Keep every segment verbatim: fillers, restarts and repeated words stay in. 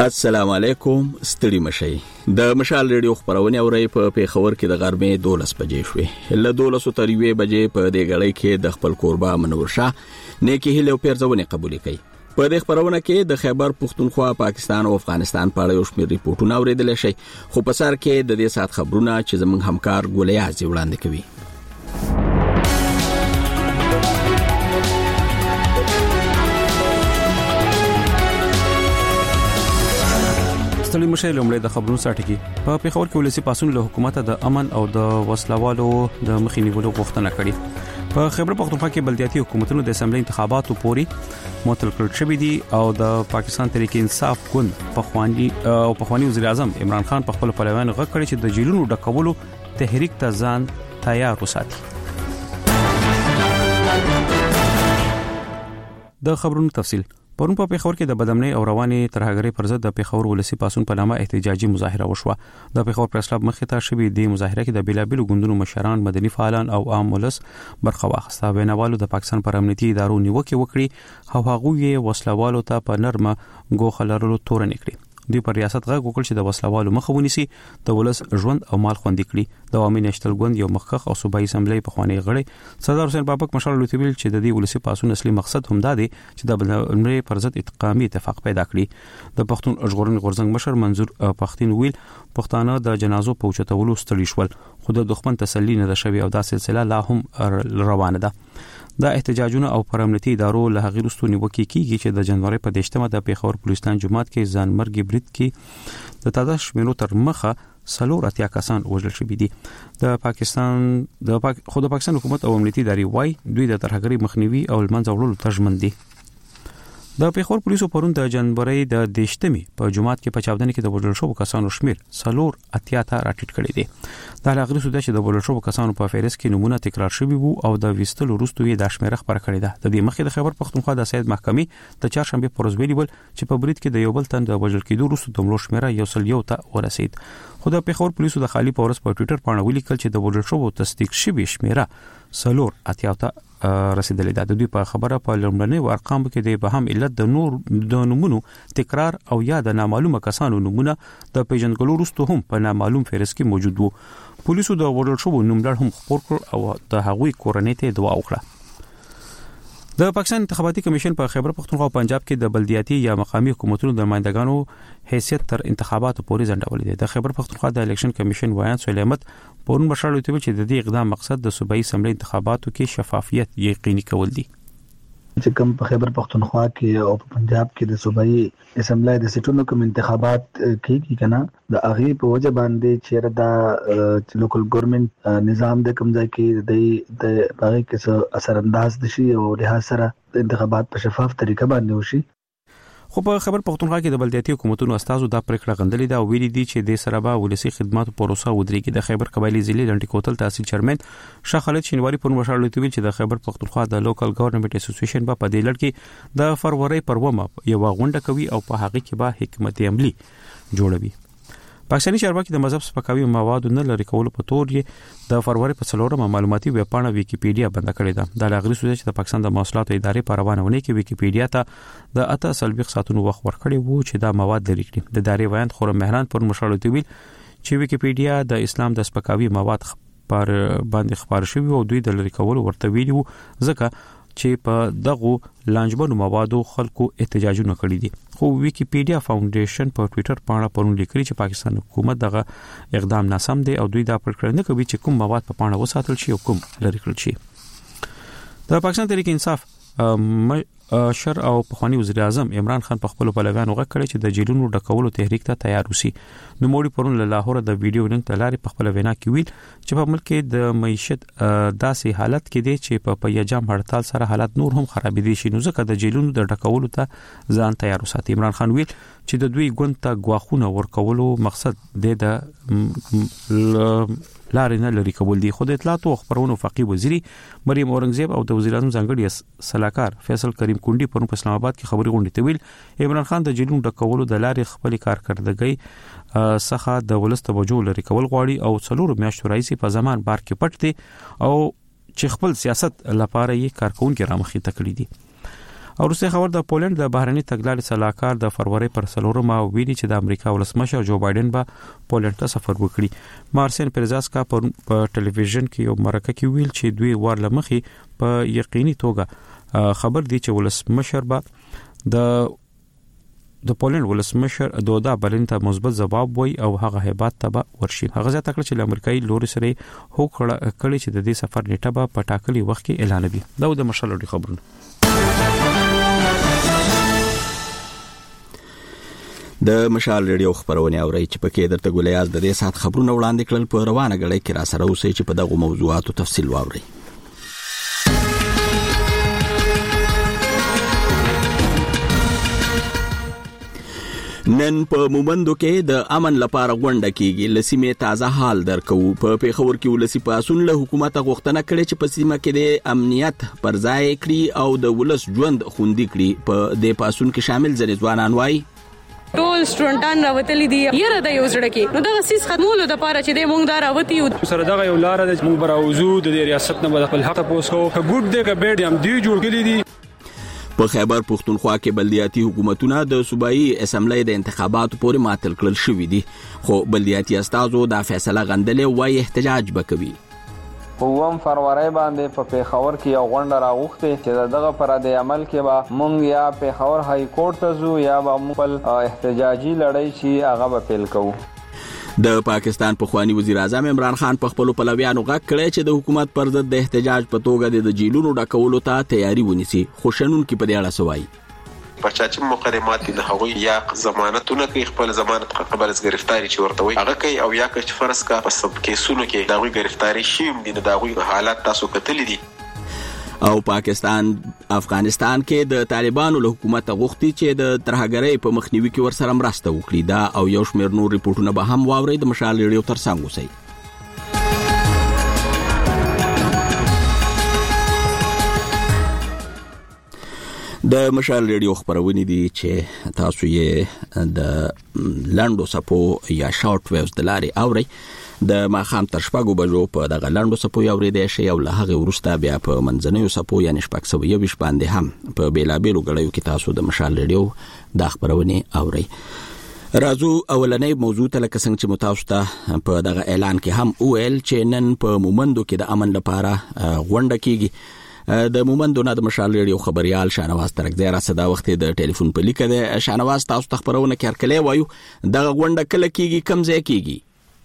السلام علیکم. ستړي مشي د مشال ریډیو خبرونه اوري په پیښور کې د غرمې دولس بجې شوې. له دولس تر یوې بجې په دې غړې کې د خپل قربا منور شاه نیکی هله پیرځونه قبول کړي. په دې خبرونه کې د خیبر پختونخوا، پاکستان او افغانستان په اړه یو شمېر ریپورتونه اوریدل شي، خو په سر کې د دې سات خبرونه چې زموږ همکار ګولیا ځي وړاندې کوي. ستړي مشه لومړی د خبرونو ساټکی په پیښور کې ولسی پاسون له حکومت د امن او د وسلوالو د مخینیولو غوښتنه کړې. په خیبر پختونخوا کې بلدیاتي حکومتونو د اسمبلی انتخاباتو پوري معطل کړل شوې دي او د پاکستان تحریک انصاف ګوند په خواني او په خواني وزیر اعظم عمران خان په خپل پلویان غږ کړی چې د جیلونو ډکولو تحریک ته ځان تیار وساتي. د خبرونو تفصیل پرون په پیښور کې د بدامنۍ او رواني ترهګرۍ پر ضد د پیښور ولسی پاسون په نامه احتجاجي مظاهره وشوه. د پیښور پریس کلب مخې ته شوې د مظاهره کې د بیلابیلو ګوندونو مشران، مدني فعالان او عام ولس برخه واخیسته. ویناوالو د پاکستان پر امنیتي ادارو نیوکه وکړي او هغه یې وسلوالو ته په نرمه ګوښه لرلو تورن کړي. دوی پر ریاست غږ وکړ چې د وسلوالو مخه ونیسي، د ولس ژوند او مال خوندي کړي. د عوامي نېشنل ګوند یو مخکخ او صوبایي اسمبلی په خواني غړي سردار حسین بابک مشال لوتیویل چې د دې ولسی پاسون اصلي مقصد هم دا دی چې د بدامنۍ پر ضد اتقامي اتفاق پیدا کړي. د پښتون ژغورنې غورځنګ مشر منظور پښتين ویل پښتانه د جنازو په اوچتولو ستړي شول، خو د دښمن تسلی نه ده شوی او دا سلسله لا هم روانه ده. دا احتجاجونه او پرامنیتي ادارو له هغې وروسته نیوکې کیږي چې د جنوري په دیشتمه د پیښور پولیسستان جماعت کې ځانمرګي برید کې د تعداد شمیرو تر مخه څلور اتیا کسان وژل شوي دي. د پاکستان د پاک خو د پاکستان حکومت او امنیتي ادارې وايي دوی د ترهګرۍ مخنیوي او لمنځه وړلو ته ژمن دي. د پیښور پولیسو پرون د جنوري د دیشتمي په جماعت کې په چاودنه کې د وژل شوو کسانو شمیر څلور اتیا ته راټیټ کړی دی. دا لغړی سوده چې د وژل شوو کسانو په فهرست کې نمونه تکرار شوی وو او د ویستلو وروسته یې د شمیره خبره کړې ده. د دې مخکې د خیبر پختونخوا د سید محکمې د چهارشنبه پر ورځ ویلي ول چې په برید کې د یو بل تن د وژل کېدو وروسته د مړو شمیره یو سل یو ته ورسید. خو د پیښور پولیسو د خالی پورس په ټوئیټر باندې ولیکل چې د وژل شوو تصدیق شوی شمیره څلور اتیا ته رسیدلې ده. د دوی په خبره په لومړنۍ ارقام کې د بهم علت د نور د نمونو تکرار او یا د نامعلومه کسانو نمونه د پیژندګلو وروسته هم په نامعلوم فهرست کې موجود وو. پولیسو د وژل شوو نوملړ هم خپور کړ او د هغوی کورنۍ ته دعا وکړه. د پاکستان انتخاباتي کمیشن په خیبر پختونخوا او پنجاب کې د بلدیاتي یا مقامي حکومتونو د نمائندګانو حیثیت تر انتخاباتو پورې ځنډولې ده. د خیبر پختونخوا د الیکشن کمیشن وایان سلیمت پرون بشار لوتیویل چې د دې اقدام مقصد د صوبایي اسمبلی انتخاباتو کې شفافیت یقیني کول دي. چې کوم په خیبر پختونخوا کې او په پنجاب کې د صوبایي اسمبلی د سیټونو کوم انتخابات کیږي کنه د هغه په وجه باندې چې دا لوکل ګورنمنت نظام د کوم ځای کې د د هغه کې اثر انداز دي او له سره د انتخابات په شفاف طریقه باندې وشي. خو په خبر پختونخوا کې د بلدیاتي حکومتونو استازو دا پریکړه غندلې ده او ویلي دي چې د سره به ولسی خدماتو پروسه ودرېږي. د خیبر قبایلی ضلع لنډی کوتل تحصیل چیرمن شاه خالد شینواری په مشال لوتویل چې د خیبر پختونخوا د لوکل ګورنمنت اسوسییشن په دې لړ کې د فروری پر ومه یو غونډه کوي او په هغه کې به حکمت عملی جوړوي. پاکستاني چارواکي د مذهب سپکاوي مواد نه لري کول په تور یې د فروری په څلورمه معلوماتي ویبپاڼه ویکیپیډیا بند کړې ده. د لاغري سوده چې د پاکستان د مواصلاتو ادارې په روانونه کې ویکیپیډیا ته د اته سلبیق ساتونو وخت ورکړی وو چې دا مواد لري کړي. د ادارې وایند خورم مهران پر مشالوتي ویل چې ویکیپیډیا د اسلام د سپکاوي مواد پر باندې خبر شوی او دوی د لری کول ورته ویلو ځکه چې په دغه لانجمنو موادو خلکو احتجاجونه کړی دي. خو ویکیپیډیا فاونډیشن په ټوئیټر باندې پرون لیکلي چې پاکستان حکومت دغه اقدام ناسم دی او دوی دا پرېکړه نه کوي چې کوم مواد په پاڼه وساتل شي او کوم لري کړل شي. د پاکستان تحریک انصاف مشر او پخوانی وزیر اعظم عمران خان په خپل پلویانو غږ کړی چې د جیلونو ډکولو تحریک ته تیار اوسي. نو موړي پرون له لاهور د ویډیو لینک تلاري په خپل وینا کې ویل چې په ملک کې د معیشت داسې حالت کې دی چې په پیجام هړتال سره حالت نور هم خراب دي شي، نو ځکه د جیلونو د ډکولو ته ځان تیار اوساتي. عمران خان ویل چې د دوی ګوند ته غواخونه ورکولو مقصد د لارې نه لري کول دي. خو د اطلاعات او خبرونو فقيه وزیری مریم اورنګزیب او د وزیر اعظم ځنګړي صلاحکار فیصل کریم کونډي په اسلام آباد کې خبري غونډه ته ویل عمران خان د جیلونو ډکولو د لارې خپل کارکړدګي څخه د ولست توجه لري کول غواړي او څلور میاشتو راځي په زمان بار کې پټ دي او چې خپل سیاست لپاره یې کارکونکو رامخې تکړی دي. او روسي خبر د پولند د بهرنی تګلارې صلاحکار د فروری پر څلورمه ویلي چې د امریکا ولسمشر جو بایدن به پولند ته سفر وکړي. مارسین پرزاسکا په ټلویزیون کې یو مرکه کې ویل چې دوی ور لمخې په یقیني توګه خبر دي چې ولسمشر به د د پولند ولسمشر دودا بلین ته مثبت جواب وای او هغه هیبات ته به ورشي. هغه ځکه چې د امریکایي لوري سره هو کړی چې د دې سفر نیټه به په ټاکلي وخت کې اعلان وي. دا د مشالو خبرونه. د مشال ریډیو خبرونه اوري چې پکې درته ګولیاز د دې سات خبرونه وړاندې کړل په روانه غړې کې را سره اوسې چې په دغه موضوعاتو تفصیل واوري. نن په مومندو کې د امن لپاره غونډه کیږي. لسیمه تازه حال درکو. په پیښور کې ولسی پاسون له حکومت غوښتنه کړې چې په سیمه کې د امنیت پر ځای کړي او د ولس ژوند خوندي کړي. په دې پاسون کې شامل ځنې ځوانان وایي ټول سټډنټان راوتلي دي یره د یو ځړ کې نو دا سیس ختمولو د پاره چې د مونږ دا راوتی یو سره دغه یو لار د مونږ براوزو د ریاست نه د خپل حق پوسو ګډ دې ک بیډ هم دی جوړ کړی دي. په خیبر پختونخوا کې بلدیاتي حکومتونه د صوبایي اسمبلی د انتخاباتو پورې معطل کړل شوې دي خو بلدیاتي استازو دا فیصله غندلې وایي احتجاج وکوي. قوم فروری باندې په پیښور کې یو غونډه راغوښته چې دغه پر د عمل کې به مونږ یا پیښور های کورټ ته ځو یا به خپل احتجاجي لړۍ چې هغه به پیل کوو. د پاکستان پخوانی وزیر اعظم عمران خان په خپل پلویانو غږ کړی چې د حکومت پر ضد د احتجاج په توګه د جیلونو ډکولو ته تیاری ونیسي. خوشنون کې په دې اړه سوای پرچاچ مقدمات د هغوی یا ضمانتونه کوي خپل ضمانت قبل از گرفتاری چې ورته وي هغه کوي او یا که فرض کا په سب کیسونو کې دا غوي گرفتاری شیم دي دا غوي حالات تاسو کتلې دي. او پاکستان افغانستان کې د طالبانو له حکومت غوښتي چې د ترهګرۍ په مخنیوي کې ورسره مرسته وکړي. دا او یو شمېر نور ریپورتونه به هم واوري. د مشال ریډیو ترڅنګ اوسئ. د مشال ریډیو خبرونه دي چې تاسو یې د لاندو سپو یا شارټ ویوز د لارې اوري. د ماخام تر شپږو بجو په دغه لاندو سپو یو ریډي شي او له هغه ورسته بیا په منځنیو سپو یعنی شپږ سو یو ویش باندې هم په بیلابیلو غړیو کې تاسو د مشال ریډیو د خبرونه اوري. راځو اولنې موضوع ته لکه څنګه چې متاسو په دغه اعلان کې هم ویل چې نن په مومندو کې د امن لپاره غونډه کیږي. د مومندو نه د مشال ریډیو خبريال شانواز ترکزی را صدا وخت د ټلیفون په لیکه د شانواز تاسو ته خبرونه کړکلې وایو دغه غونډه کله کیږي کم ځای کیږي؟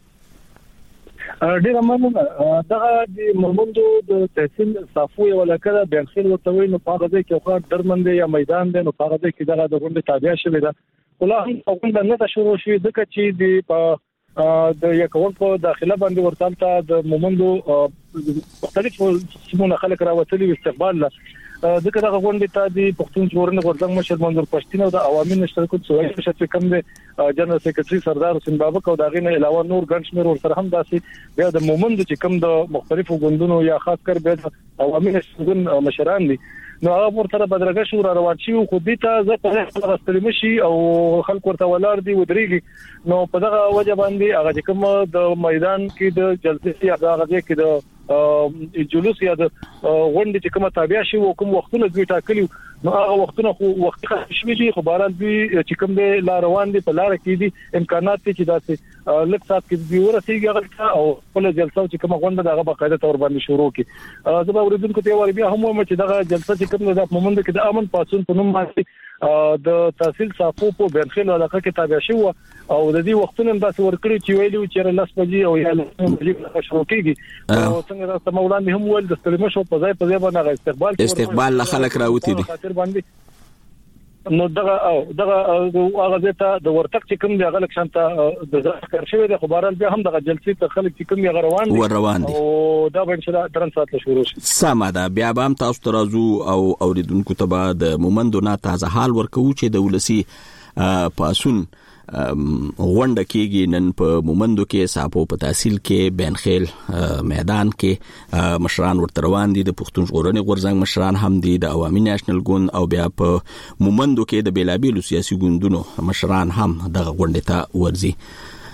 ډیر مننه. دغه د مومندو د تحصیل صافو یو لکه د خیل وتوي نو په هغه کې خو درمند یا میدان دی نو په هغه کې دغه د غونډه تابع شوی دا ولا هم غونډه نه شروع شوې د کچې د په د یکون په داخله باندې ورتالته د مومندو مختلف سیمونه خلک راوتلي استقبال له ځکه دغه غونډه ته د پښتون ژغورنې غورځنګ مشر منظور پښتين او د عوامي نشریاتو څوی چې کوم د جنرال سیکریټري سردار حسین بابک او دغه نه علاوه نور ګڼ شمېر ورسره هم داسې بیا د مومندو چې کوم د مختلفو ګوندونو یا خاص کر به د عوامي نشریاتو مشران دي نو هغه ورته بدرګه شو را روان شي خو دې ته زه په راستلم شي او خلک ورته ولار دي ودرېږي نو په دغه وجه باندې هغه کوم د میدان کې د جلسې یا هغه کې د جلوس یا د غونډې چې کومه تابع شي او کوم وختونه دوی ټاکلي نو هغه وختونه خو وخت خښوي دي خو بهرال دوی چې کوم د لار روان دي په لار کې دي امکانات چې داسې لک سات کې دی ورسېږي هغه او خپل جلسه چې کومه غونډه دغه باقاعده تور باندې شروع کی زه به اوریدونکو ته وایي بیا هم چې دغه جلسه چې کوم د مومند کې د امن پاسون په نوم باندې د تحصیل صافو په بنخیل علاقه کې تابع شو او د دې وختونو داسې ورکړي چې ویلو چې لاس بجې او یا لاس شروع کیږي او څنګه راځه مولانا هم ول د استلمه شو په ځای په ځای باندې استقبال استقبال له خلک راوتی دي نو دغه او دغه هغه ځته د ورتق چې کوم دی غلک شانته د ذکر شوی د خبرال بیا هم دغه جلسې ته خلک چې کوم یې روان دي روان دي او دا به ان شاء الله درن سات له شروع شي سمه ده بیا به هم تاسو ته راځو او اوریدونکو ته به د مومندو نه تازه حال ورکو چې د ولسی پاسون غونډه کېږي نن په مومندو کې صاحب په تحصیل کې بنخیل میدان کې مشران ورته روان دي د پښتون ژغورنې غورځنګ مشران هم دي د عوامي نېشنل ګوند او بیا په مومندو کې د بیلابیلو سیاسي ګوندونو مشران هم دغه غونډه ته ورځي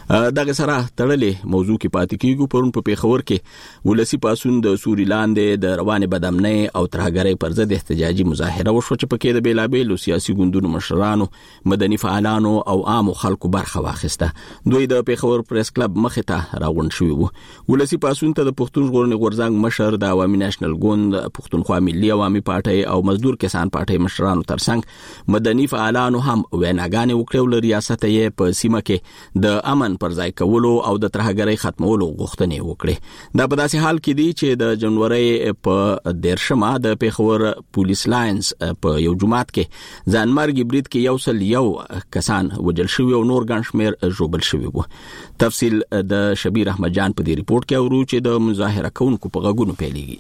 دغه سره تړلې موضوع کې پاتې کیږو. پرون په پیښور کې ولسی پاسون د سوري لاندې د رواني بدامنۍ او ترهګرۍ پر ضد احتجاجي مظاهره وشوه چې پکې د بیلابېلو سیاسي ګوندونو مشرانو، مدني فعالانو او عامو خلکو برخه واخیسته. دوی د پیښور پریس کلب مخې ته راغونډ شوي وو. ولسی پاسون ته د پښتون ژغورنې غورځنګ مشر، د عوامي نېشنل ګوند، پښتونخوا ملي عوامي پارټۍ او مزدور کسان پارټۍ مشرانو ترڅنګ مدني فعالانو هم ویناګانې وکړې. ول ریاست یې په سیمه کې د امن پر ځای کولو او د ترهګرۍ ختمولو غوښتنې وکړې. دا په داسې حال کې دی چې د جنوري په دیرشمه د پیښور پولیس لاینز په یو جماعت کې ځانمرګي برید کې یو سل یو کسان وژل شوي او نور ګڼ شمېر ژوبل شوي وو. تفصیل د شبیر احمد جان په دې ریپورت کې اورو چې د مظاهره کوونکو په غږونو پیلېږي.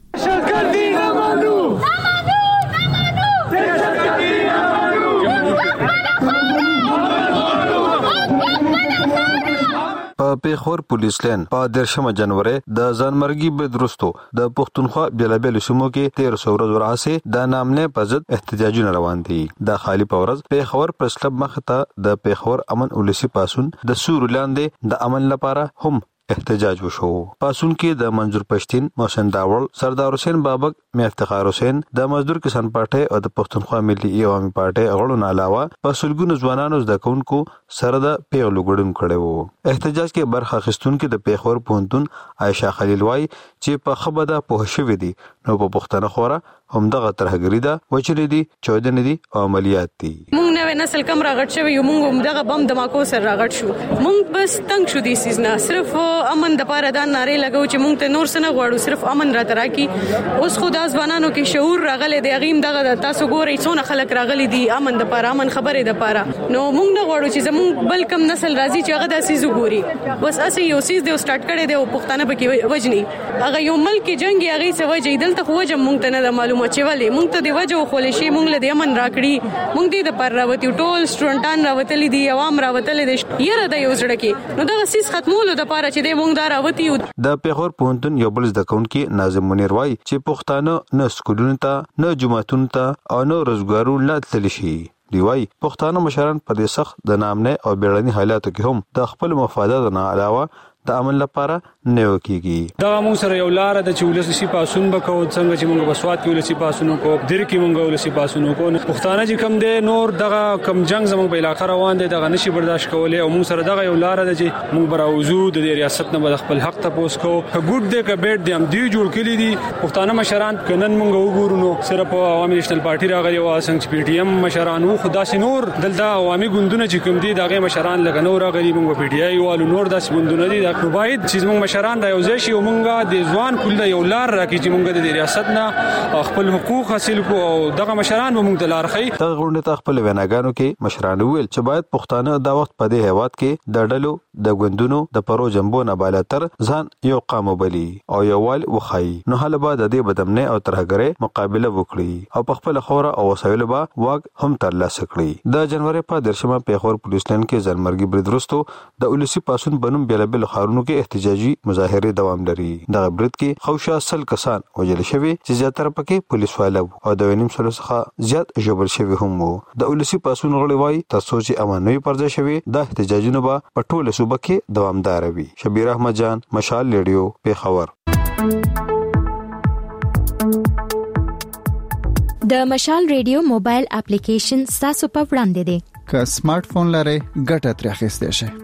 په پیښور پولیس لاین په دیرشمه جنوري د ځانمرګي برید وروسته د پښتونخوا بیلابېلو سیمو کې تیر سو ورځې راهیسې د نامنې په ضد احتجاجونه روان دي. د خالي په ورځ پیښور پریس کلب مخې ته د پیښور امن ولسی پاسون د سوري لاندې د امن لپاره هم احتجاج وشو. پاسون کې د منظور پښتين، محسن داول، سردار حسین بابک، میر افتخار حسین، د مزدور کسان پارټۍ او د پښتونخوا ملي عوامي پارټۍ غړو نه علاوه په سلګونو ځوانانو زده کوونکو سره د پیغلو ګډون کړي وو. احتجاج کې برخه اخیستونکو د پیښور پوهنتون عائشہ خلیل وای چې په خبره په شوې دي نو په پښتنه خورا هم دغه ترهګری ده، وچلې دي، چودنې دي او عملیات دي. مونږ نوې نسل کم راغټ شوی یو، مونږ هم دغه بم دماکو سره راغټ شو. مونږ بس تنگ شو دي سیزنا، صرف امن د پاره دا ناره لګاو چې مونږ ته نور څه نه غواړو، صرف امن را تراکي. اوس خو د ځوانانو کې شعور راغلی دی، غیم دغه تاسو ګورئ څونه خلک راغلي دي امن د پاره، امن خبره د پاره. نو مونږ نه غواړو چې زمونږ بل کم نسل راځي چې هغه د سیزو ګوري. بس اسې یو سیز دی سٹارټ کړي دی او پښتانه پکې وجني. هغه یو ملک جنگ هغه څه وجې دلته خو وجه مونږ ته نه معلومه چې ولې مونږ ته دی وجه خو لشي مونږ له امن راکړي. مونږ دې د پر راوتی ټول سټوډنټان راوتلي دي، عوام راوتلي دي. یره د یو ځړ کې نو دغه سیس ختمولو د پاره چې د مونږ دا راوتی. د پیښور پوهنتون یو بل زده کوونکی ناظم منیر وای چې پښتانه نه سکولونو ته نه جماعتونو ته او نه روزګارو لا تللی شي. دی وای پښتانه مشران په دې سخت د نامنه او بیړني حالاتو کې هم د خپل مفادات نه علاوه د امن لپاره نه وکیږي. دا مو سره یو لار د چولسي پاسون بکو څنګه چې موږ بسوات کې ولسی پاسونو کو در کې موږ ولسی پاسونو کو پښتانه چې کم دي نور دغه کم جنگ زموږ په علاقې روان دي، دغه نشي برداشت کولای او موږ سره دغه یو لار د چې موږ براوزو د ریاست نه بل خپل حق ته پوس کو ګډ دې ک بیٹ دې هم دی جوړ کړی دي. پښتانه مشران کنن موږ وګورو نو صرف عوامي نېشنل پارټي راغلي او څنګه پی ټی ایم مشران او خدا سي نور دلته عوامي ګوندونه چې کوم دي دغه مشران لګ نور راغلي موږ پی ټی آی او نور داس ګوندونه دي. دا باید چې موږ مشران را یوځای شي او موږ د ځوان کله یو لار راکې چې موږ د ریاست نه خپل حقوق حاصل کو او دغه مشران به موږ د لار خي. دغه غونډه ته خپل ویناګانو کې مشران ویل چې باید پښتانه د وخت په دې هیواد کې د ډلو د ګوندونو د پرو جنبو نه بالاتر ځان یو قام وبلی او یووال وخی، نو هله به د دې بدمنه او ترهګرۍ مقابله وکړي او په خپل خوره او وسایل به واګ هم ترلاسه کړي. د جنوري په درشمه پیښور پولیس لاین کې ځانمرګي برید وروسته د ولسی پاسون بنوم بیلابل خارونو کې احتجاجي مظاهره دوام لري. دغه برید کې خوشا سل کسان وژل شوي چې زیاتره پکې پولیس والو او د وینم سره څخه زیات ژوبل شوي هم وو. د ولسی پاسون غړي وای تاسو چې امانوي پرځه شوي د احتجاجونو به په ټوله صوبه کې دوامدار وي. شبیر احمد جان، مشال ریډیو، پیښور. د مشال ریډیو موبایل اپلیکیشن تاسو په وړاندې دی. که سمارټ فون لرئ ګټه ترې اخیستئ شئ.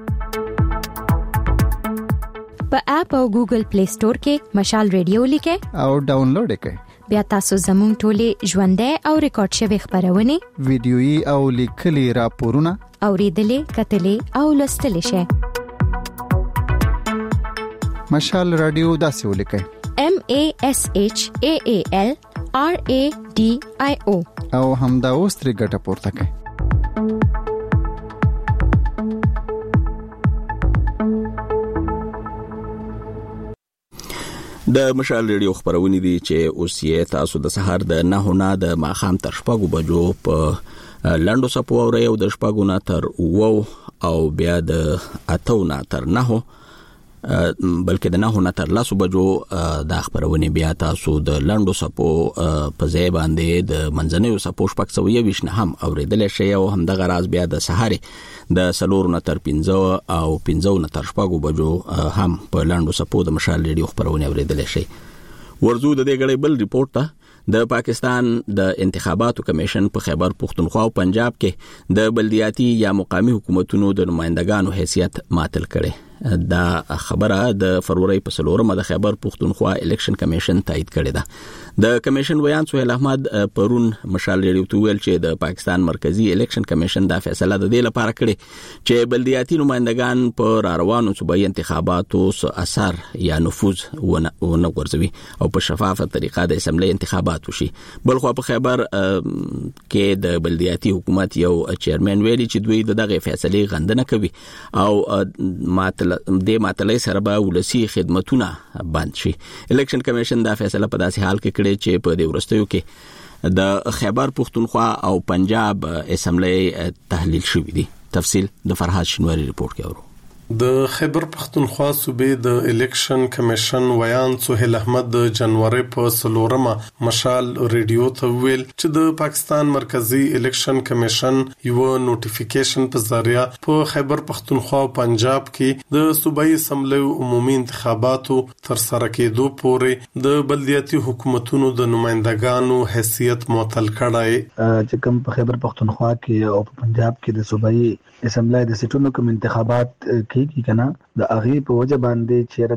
په اپ او ګوګل پلی سٹور کې مشال ریډیو لیکئ او ډاونلوډ کړئ. بیا تاسو زموږ ټولې ژوندۍ او ریکارډ شوی خبرونه، ویډیويي او لیکلي راپورونه اوریدلې، کتلې او لوستلې شئ. مشال رادیو داسې ولیکئ: M A S H A A L R A D I O او همدا اوس ترې ګټه پورته کړئ. د مشال ریډیو خبرونه دي چې اوس یې تاسو د سحر د نه نه د ماخام تر شپږو بجو په لندو سپو او د شپږو نه تر وو او بیا د اتو نه تر نه بلکې د نه نه تر لاسو بجو د خبرونه بیا تاسو د لندو سپو په ځای باندې د منځنیو سپو شپږ سوه یوویشت نه هم اوریدل شي او هم د غراز بیا د سحر د سلور نه تر پنځه او پنځه نه تر شپږ بجو هم په لندو سپو د مشال ریډیو خبرونه اوریدل شي. ورزو د دې غړي بل ریپورت ته د پاکستان د انتخاباتو کمیشن په خیبر پختونخوا او پنجاب کې د بلدیاتي یا مقامی حکومتونو د نمائندګانو حیثیت معطل کړي. دا خبره د فروری په سلورمه د خیبر پختونخوا الیکشن کمیشن تایید کړې ده. د کمیشن ویان سهیل احمد پرون مشال ریډیو ته ویل چې د پاکستان مرکزی الیکشن کمیشن دا فیصله د دې لپاره کړې چې بلدیاتي نمائندګان په راروانو صوبایي انتخاباتو اثر یا نفوذ ونه ورزوي او په شفافه طریقه د اسمبلی انتخابات وشي. بلخو په خیبر کې د بلدیاتي حکومت یو چیرمن ویلي چې دوی دغه فیصله غندنه کوي او ماته د ماتلې سره به ولسی خدماتونه بند شي. الیکشن کمیشن دا فیصله په داسې حال کې کړې چې په دې ورستیو کې د خیبر پختونخوا او پنجاب اسمبلی تحلیل شوی دی. تفصیل د فرهاد شنواری رپورت کې اورو. د خیبر پختونخوا صوبې د الیکشن کمیشن ویان سهیل احمد د جنوري په سلورمه مشال ریډیو ته ویل چې د پاکستان مرکزی الیکشن کمیشن یو نوټیفیکیشن په ذریعہ په خیبر پختونخوا او پنجاب کې د صوبایي اسمبلی عمومي انتخاباتو تر سره کېدو پورې د بلدیاتي حکومتونو د نمائندګانو حیثیت معطل کړای. چې کوم په خیبر پختونخوا کې او په پنجاب کې د صوبایي اسمبلی د سیټونو کوم انتخابات کیږي کنه د اغي په وجه باندې چې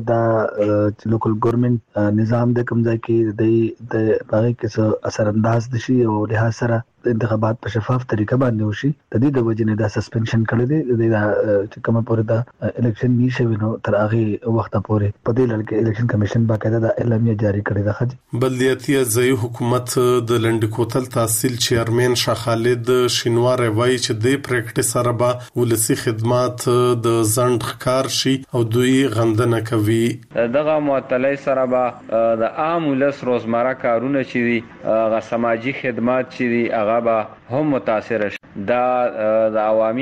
دا لوکل ګورنمنت نظام د کوم ځای کې د د هغه کې اثر انداز دي او له سره انتخابات په شفاف طریقه باندې وشي. د دې د وجه نه دا سسپنشن کړی دی د چې کومه پورې دا الیکشن نشي نو تر هغه وخت پورې په دې لړ کې الیکشن کمیشن باقاعده د اعلامیه جاری کړې ده. خځ بلدیاتي ځای حکومت د لندکوتل تحصیل چیرمن شاه خالد شینوار وایي چې د پریکټیس سره به ولسی خدمات د ځند ښکار شي او دوی غندنه کوي. دغه معطلۍ سره به د عام ولس روزمره کارونه چې دي غو سماجی خدمات چې دي هغه به هم متاثر شي. دا د عوامي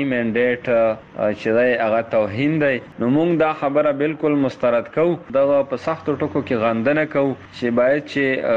منډیټ چې دی هغه توهین دی. نو موږ دا خبره بالکل مسترد کوو. دغه په سختو ټکو کې غندنه کوو چې باید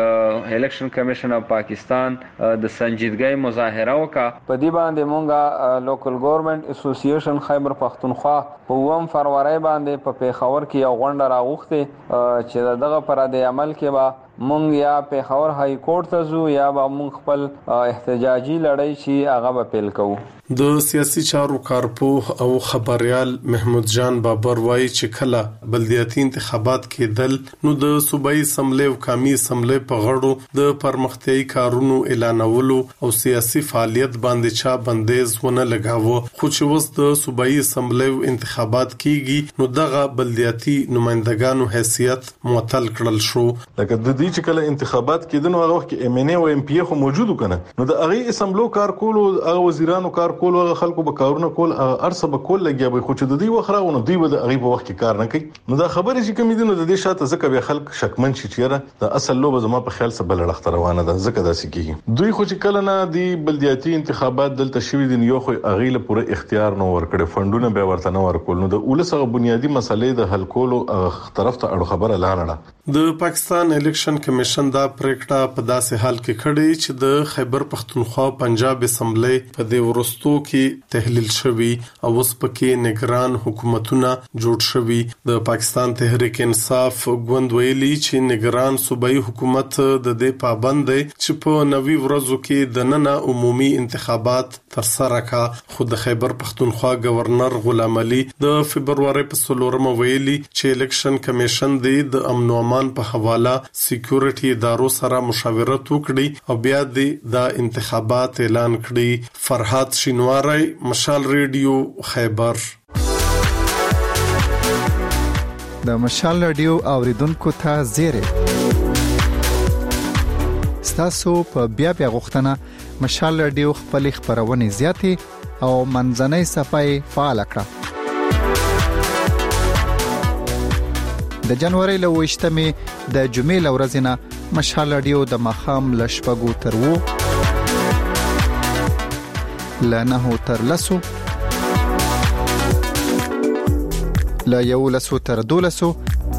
چې الیکشن کمیشن اف پاکستان د سنجیدګۍ مظاهره وکړه. په دې باندې موږ لوکل ګورنمنت اسوسییشن خیبر پختونخوا په اووم فروری باندې په پیښور کې یو غونډه راغوښتې چې دغه پر د عمل کې به مونږ یا پیښور های کورټ ته ځو یا به مونږ خپل احتجاجي لړۍ چې هغه به پیل کوو. د سیاسي چارو کارپوه او خبريال محمود جان بابر وایي چې کله بلدیاتي انتخابات کېدل نو د صوبایي اسمبلی او قومي اسمبلی په غړو د پرمختیايي کارونو اعلانولو او سیاسي فعالیت باندې چا بندیز ونه لګاوه. خو چې وس د صوبایي اسمبلی انتخابات کیږي نو دغه بلدیاتي نمائندګانو حیثیت معطل کړل شو. لکه د دې چې کله انتخابات کېدل نو هغه کې ایم ان ای او ام پی خو موجود کنه نو د هغه اسمبلو کار کول او هغه وزیرانو کار کول او خلکو به کارونه کول ارسه به کول لګیا به خو چې د دې وخراونه دوی به د هغه په وخت کې کار نه کوي. نو دا خبره چې کوم دي نو د دې شاته ځکه به خلک شکمن شي چې دا اصل لوبه زما په خیال سره بل لخت روانه ده ځکه داسې کیږي. دوی خو چې کله نه دی بلدیاتي انتخابات دلته شوی دي یو خو هغه له پوره اختیار نو ورکړي فندونه به ورته نه ورکول. نو د اولسغه بنیادی مسلې د حل کولو طرف ته اړه خبره لاړه. د پاکستان الیکشن کمیشن دا پریکټه په داسې حال کې کړې چې د خیبر پختونخوا پنجاب اسمبلی په دې ورستو کې تحلیل شوی او اوس پکې نگران حکومتونه جوړ شوی. د پاکستان تحریک انصاف ګوند ویلي چې نگران صوبایي حکومت د دې پابند دی چې په نوي ورځو کې د نن عمومي انتخابات تر سره کا. خو د خیبر پختونخوا گورنر غلام علي د فبرवरी په څلورمه ویلي چې الیکشن کمیشن د امن او امان په حواله سکیورټي ادارو سره مشاورت وکړي او بیا د انتخابات اعلان کړي. فرهاد شینواری مشال ریډیو خیبر. د مشال ریډیو اوریدونکو ته زیره ستاسو په بیا بیا غوښتنه مشال ریډیو خپل خبرونه زیاتې او منځنۍ صفای فعال کړه. د جنوري له وشتمې د جمعې لورزنه مشال رادیو د مخام لشپګو تر وو لنه تر لسو ل یولسو تر دولسو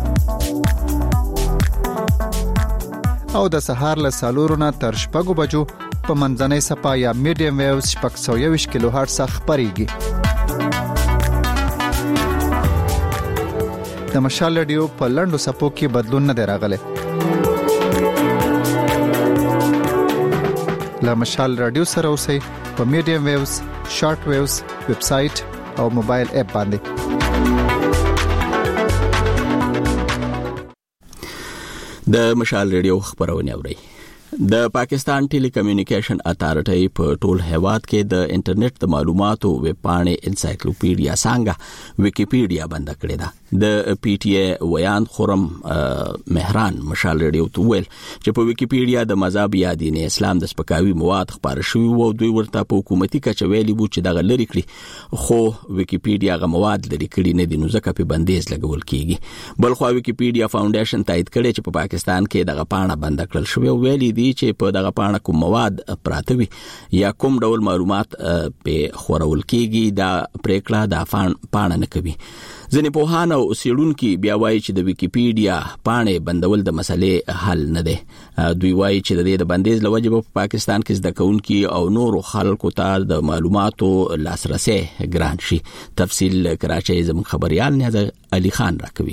او د سهار له سالورو نه تر شپږو بجو په منځنۍ صفا یا میډیم ویوز شپږ سوه یوویشت کیلو هرټز خپرېږي. د مشال رادیو په لنډو صفو کې بدلون نه دی راغلی. له مشال رادیو سره اوسئ په میډیم ویوز، شارټ ویوز، ویب سایټ او موبایل اپ باندې. د مشال رادیو خبرونه اورئ. د پاکستان ټیلی کمیونیکیشن اتارټي په ټول هیواد کې د انټرنیټ د معلوماتو ویب پاڼې انسایکلوپیډیا څنګه ویکیپیډیا بند کړې ده. د پی ټی ای ویان خرم مهران مشال رادیو ته ویل چې په ویکیپیډیا د مذهب یا دین اسلام د سپکاوي مواد خبره شوی وو. دوی ورته په حکومتي کچه ویلي وو چې دغه لري کړی، خو ویکیپیډیا غو مواد لري کړی نه دي، نو ځکه په بندیز لګول کیږي. بلخو ویکیپیډیا فاونډیشن تایید کړي چې په پاکستان کې دغه پاڼه بند کړل شوی، ویلي دي چې په دغه پاڼه کوم مواد پراته وي یا کوم ډول معلومات په خورول کیږي دا پریکړه د پاڼه نه کوي. ځینې پوهان او څېړونکي بیا وایي چې د ویکیپیډیا پاڼې بندول د مسلې حل نه دی. دوی وایي چې د دې د بندیز له وجې په پاکستان کې زده کوونکي او نورو خلکو ته د معلوماتو لاسرسی ګران شي. تفصیل کراچۍ زموږ خبريال نیاز علي خان راکوي.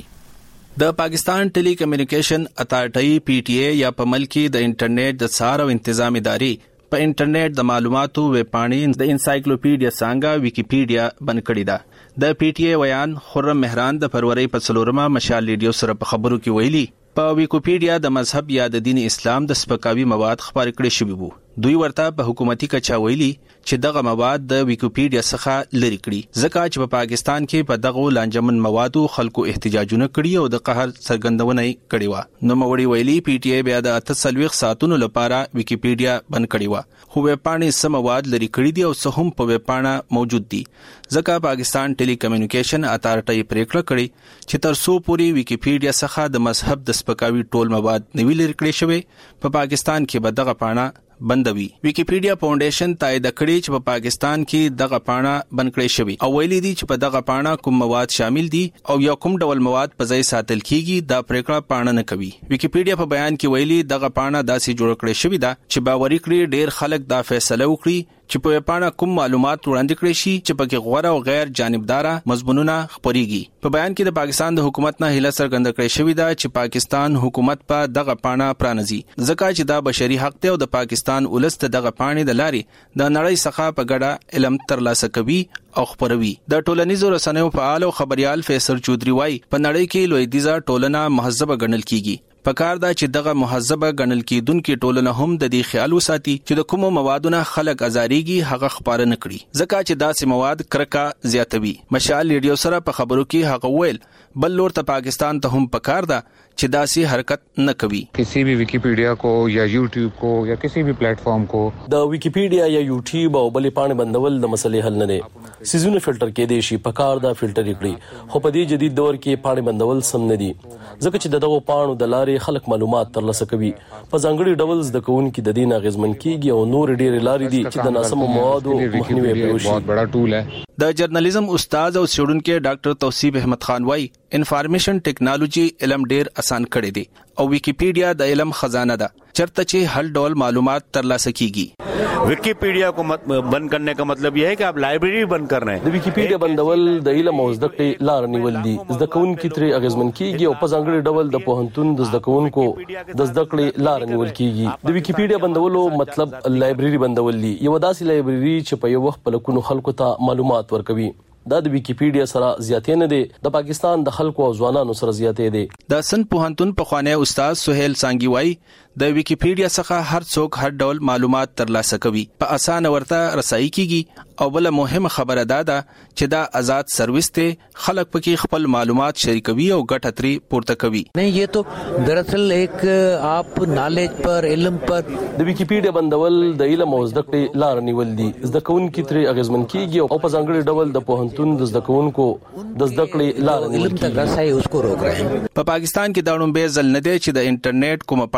د پاکستان ټیلی کمیونیکیشن اتارټي پی ټی ای یا په ملک کې د انټرنیټ د څار او تنظیم ادارې په انټرنیټ د معلوماتو ویب پاڼې د انسایکلوپیډیا څنګه ویکیپیډیا بند کړې ده. د پی ټی ای ویان خرم مهران د فروری په څلورمه مشال رادیو سره په خبرو کې ویلي په ویکیپیډیا د مذهب یا د دین اسلام د سپکاوي مواد خبرې کړې شوی وو. دوی ورته په حکومتي کچا ویلي چې دغه مواد د ویکیپیډیا څخه لري کړي، ځکه چې په پاکستان کې په دغه لانجمن موادو خلکو احتجاجونه کړي او د قهر څرګندونه کړي و. نو موري ویلي پی ټی ای بیا د اتسلويخ ساتونو لپاره ویکیپیډیا بند کړي و، خو ویب پاڼې سم مواد لري کړي دي او څه هم په ویب پاڼه موجود دي. ځکه پاکستان ټیلی کمیونیکیشن اتارټي پریکړه کړې چې تر څو پوري ویکیپیډیا څخه د مذهب د سپکاوي ټول مواد نوی لري کړي شوی په پاکستان کې به دغه پاڼه بندوي. ویکیپیډیا فاونډیشن تایید کړی چې په پاکستان کې دغه پاڼه بند کړی شوی او ویلي دي چې په دغه پاڼه کوم مواد شامل دي او یا کوم ډول مواد په ځای ساتل کیږي دا پریکړه پاڼه نه کوي. ویکیپیډیا په بیان کې ویلي دغه پاڼه داسې جوړ کړی شوی دا چې باوري کړي ډیر خلک دا فیصله وکړي چې په پاڼه کوم معلومات وړاندې کړي شي چې پکې غوړه او غیر جانبدارا مضمونونه خبريږي. په بیان کې د پاکستان د حکومت نه هله څرګنده کړې شوې ده چې پاکستان حکومت په دغه پاڼه پرانځي، ځکه چې دا بشري حق دی او د پاکستان ولست دغه پاڼې د لاري د نړۍ څخه په ګډه علم ترلاسه کوي او خبروي. د ټولنیزو رسنیو فعال او خبريال فیصل چودري وايي په نړۍ کې لویدیزه ټولنه مهذبه ګڼل کیږي. پکار دا چې دغه مهذبه ګڼل کیدونکو ټولنه هم د دې خیال وساتي چې د کومو موادونو خلک ازاریږي هغه خبره نه کړي، ځکه چې داسې مواد کرکا زیاتوي. مشال رادیو سره په خبرو کې هغه ویل بل لور ته پاکستان ته هم پکار دا چې داسې حرکت نه کوي. کسی بھی ویکیپیډیا کو یا یوټیوب کو یا کسی بھی پلیټ فارم کو د ویکیپیډیا یا یوټیوب او بلې پاڼې بندول د مسلې حل نه دی. سيزونه فلټر کې دي شي پکار دا فلټر کړي، خو په دې جدید دور کې پاڼې بندول سم نه دي، ځکه چې دغه پاڼو د لارې خلک معلومات ترلاسه کوي. په ځانګړي ډول د کوونکو د دین اغیزمن کیږي او نور ډېر لارې دي چې د ناسمو موادو مخنیوي کوي. بہت بڑا ټول ہے. د جرنالیزم استاد او څېړونکو ډاکټر توصیف احمد خان وايي انفارمیشن ټیکنالوژي علم ډېر آسان کړی دی او ویکیپیډیا د علم خزانه ده چرته چې هر ډول معلومات ترلاسه کیږي. ویکیپیډیا کو بند کرنے کا مطلب یہ ہے کہ آپ لائبریری بند کر رہے ہیں. د ویکیپیډیا بندول د علم او زده کړې لار نیول دي. زده کوونکو ترې اغیزمن کیږي او په ځانګړي ډول د پوهنتون د زده کوونکو د زده کړې لار نیول کیږي. د ویکیپیډیا بندولو مطلب لایبریری بندول دي، یو داسې لایبریری چې په یو وخت په لکونو خلکو ته معلومات ورکوي. دا د ویکیپیډیا سره زیاتې نه دي، د پاکستان د خلکو او ځوانانو سره زیاتې دي. د سن پوهنتون په خوانه استاد سہیل سانګي وای د ویکیپیډیا څخه هر څوک هر ډول معلومات ترلاسه کوي، په اسانه ورته رسایي کیږي او بل مهمه خبره ده دا چې دا آزاد سرویس ته خلک پکې خپل معلومات شریکوي او ګټه ترې پورته کوي. نه یہ تو دراصل ایک آپ نالج پر علم پر د ویکیپیډیا بندول د علم او زده کړې لار نیول دي. زده کوونکو ترې اغیزمن کیږي او په ځانګړي ډول د پوهنتون د زده کوونکو د زده کړې لار نیول تک رسایي اس کو روک رہے ہیں. په پاکستان کې دا لومبه ځل نه دی چې د انټرنیټ کومه پاڼه تړل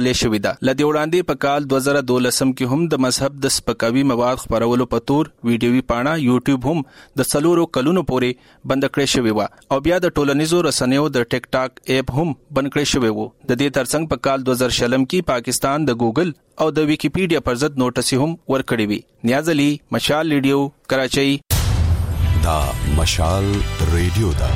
خبرولې شوې ده. لدې وړاندې په کال دوه زره دولسم کې هم د مذهب د سپکاوي مواد خبرولو په تور ویډیوي پاڼه یوټیوب هم د څلورو کلونو پورې بند کړې شوې و او بیا د ټولنیزو رسنیو د ټیک ټاک اپ هم بند کړې شوې و. د دې ترڅنګ په کال دوه زره شلم کې پاکستان د ګوګل او د ویکیپیډیا پر ضد نوټس هم ورکړی وی. نیاز علي، مشال ریډیو، کراچۍ. دا مشال ریډیو دا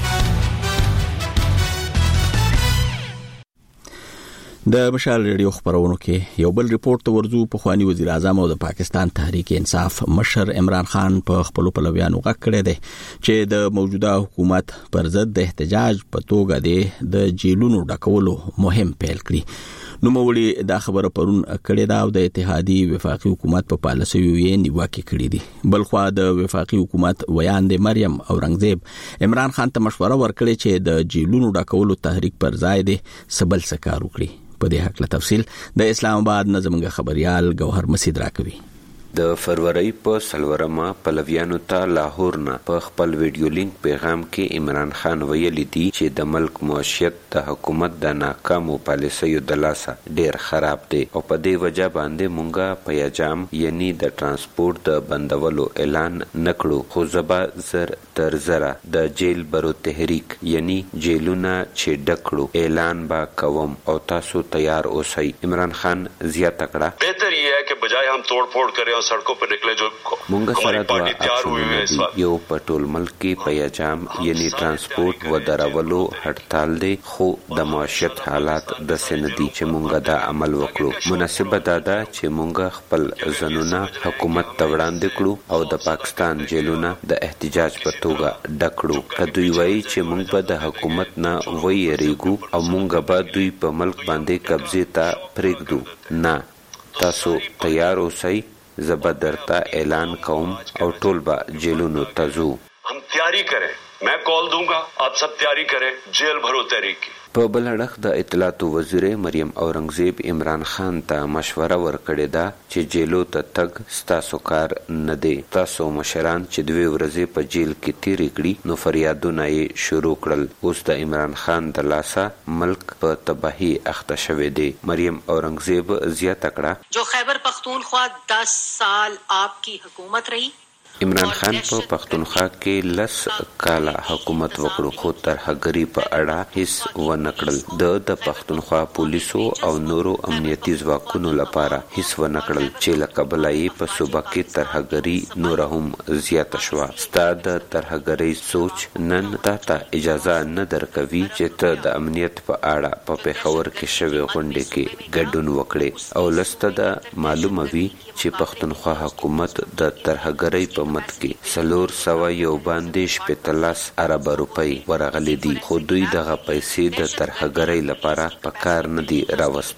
د مشال ریډیو خبرونو کې یو بل ریپورت ته ورزو. په خواني وزیر اعظم او د پاکستان تحریک انصاف مشر عمران خان په خپل پلویانو غږ کړی دی چې د موجوده حکومت پر ضد د احتجاج په توګه د جیلونو ډکولو مهم پیل کړی. نو مولي دا خبره پرون کړی دا او د اتحادی وفاقي حکومت په پالیسیو یې نیوکه کړې دي. بلخوا د وفاقي حکومت ویاند مریم اورنګزیب عمران خان ته مشوره ورکړې چې د جیلونو ډکولو تحریک پر ځای دی سبل سکار وکړي. په دې حق له تفصیل د اسلام آباد نظمګه خبريال گوهر مسید راکوي. د فروری په سلورمه پلویانو ته لاهور نه په خپل ویډیو لینک پیغام کې عمران خان ویلي دي چې د ملک معیشت د حکومت د ناکامو پالیسیو د لاسه ډیر خراب دي او په دې وجه باندې مونږه پیاجام یعنی د ترانسپورت د بندولو اعلان نکړو خو زبا زر تر زره د جیل برو تحریک یعنی جیلونه چې ډکړو اعلان با کوم او تاسو تیار اوسئ. عمران خان زیاته کړه بهتر یہ ہے کہ بجائے ہم توڑ پھوڑ کریں اور سڑکوں پر نکلے جو ہماری پارٹی تیار ہوئی ہے اس وقت یو پټول ملک کې پیاجام یعنی ترانسپورت و درولو هړتال دی خو د معیشت حالات د سندي چې مونږه دا عمل وکړو. مناسبه ده چې مونږه خپل ځنونه حکومت ته وړاندې کړو او د پاکستان جیلونه د احتجاج په توګه ډکړو. کدوې وایي چې مونږ به د حکومت نه ویریږو او مونږ به دوی په ملک باندې قبضه ته پرېږدو. نه تاسو تیار اوسئ زبردرتا اعلان کوم او ټول با جیلونو تزو. हम तैयारी करें, मैं कॉल दूंगा, आप सब तैयारी करें, जेल भरो तहरीक की. په بل اړخ د اطلاعات وزیر مریم اورنګزیب عمران خان ته مشوره ورکړې ده چې جیلو ته تګ ستاسو کار نه دی. تاسو مشران چې دوی ورځې په جیل کې تیرې کړي نو فریادونه یې شروع کړل. اوس د عمران خان د لاسه ملک په تباہی اخته شوی دی. مریم اورنګزیب زیاته کړه جو خیبر پختونخوا دس سال آپ کی حکومت رہی. عمران خان په پختونخوا کې لس کاله حکومت وکړو خو ترهګری په اړه هیڅ ونه کړل. د د پختونخوا پولیسو او نورو امنیتي ځواکونو لپاره هیڅ ونه کړل چې له کبله یې په صوبه کې ترهګری نور هم زیاته شوه. ستا د ترهګری سوچ نن تا ته اجازه نه درکوي چې ته د امنیت په اړه په پېښور کې شوې غونډې کې ګډون وکړې او لسته د معلومه وي چې پختونخوا حکومت د ترهګری په مت کې سلور سوا یو باندې شپېتلس ارب روپۍ ورغلي دي خو دوی دغه پیسې د ترهګرۍ لپاره په کار نه دي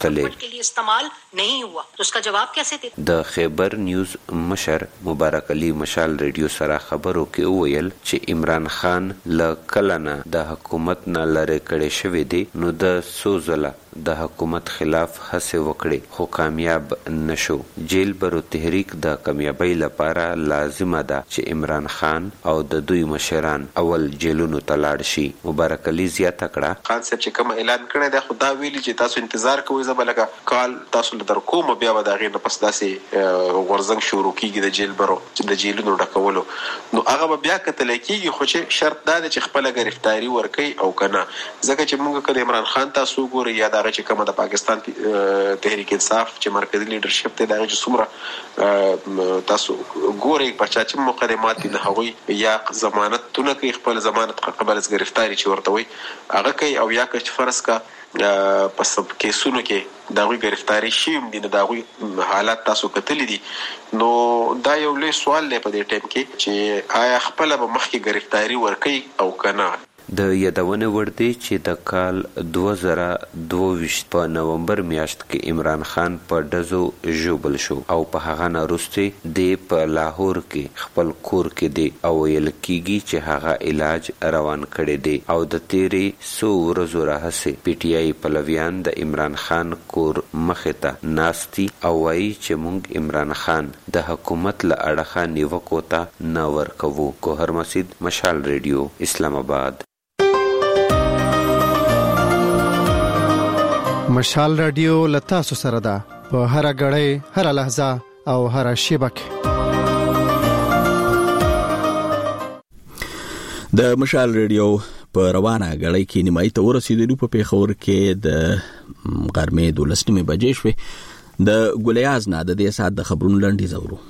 راوستلې. د خیبر نیوز مشر مبارک علي مشال ریډیو سره خبرو کې وویل چې عمران خان له کله نه د حکومت نه لرې کړی شوی دی نو د څو ځله د حکومت خلاف هڅې وکړې خو کامیاب نشو. جیل برو تحریک د کامیابی لپاره لازمه ده چې عمران خان او د دوی مشران اول جیلونو ته لاړ شي. مبارک علي زیاته کړه خان صاحب چې کوم اعلان کړی دی خو دا ویلي چې تاسو انتظار کوئ زه به لکه کال تاسو له در کوم بیا به د هغې نه پس داسې غورځنګ شروع کېږي د جیل برو چې د جیلونو ډکولو نو هغه به بیا کتلی کېږي خو چې شرط دا دی چې خپله ګرفتاري ورکوي او که نه ځکه چې موږ که د عمران خان تاسو وګورئ یا د هغه چې کومه د پاکستان تحریک انصاف چې مرکزي لیډرشپ دی د هغې چې څومره تاسو ګورئ په چا چې مقدمات دي د هغوی یا ضمانتونه کوي خپل ضمانت قبل از گرفتاري چې ورته وایي هغه کوي او یا که چې فرض کا په سب کیسونو کې د هغوی گرفتاري شوي هم دي نو د هغوی حالات تاسو کتلی دي نو دا یو لوی سوال دی په دې ټایم کې چې آیا خپله به مخکې گرفتاري ورکوي او که نه. د یادونې وړ دی چې د کال دوه زره دوه ویشت په نومبر میاشت کې عمران خان په ډزو ژوبل شو او په هغه نه وروسته دی په لاهور کې خپل کور کې دی او ویل کېږي چې هغه علاج روان کړی دی او د تیرې څو ورځو راهیسې پی ټي آی پلویان د عمران خان کور مخې ته ناستي او وایي چې موږ عمران خان د حکومت له اړخه نیوکو ته نه ورکوو. ګوهر مسید، مشال ریډیو، اسلام آباد. مشال رادیو لتا سو سره ده په هر غړې هر لحظه او هر شیبه کې. د مشال رادیو په روانه غړې کې نیمایي ته ورسېدلو په پیښور کې د غرمې دولس نیمه بجې شوې. د ګولیاز نه د دې سات د خبرونو لنډي زورو.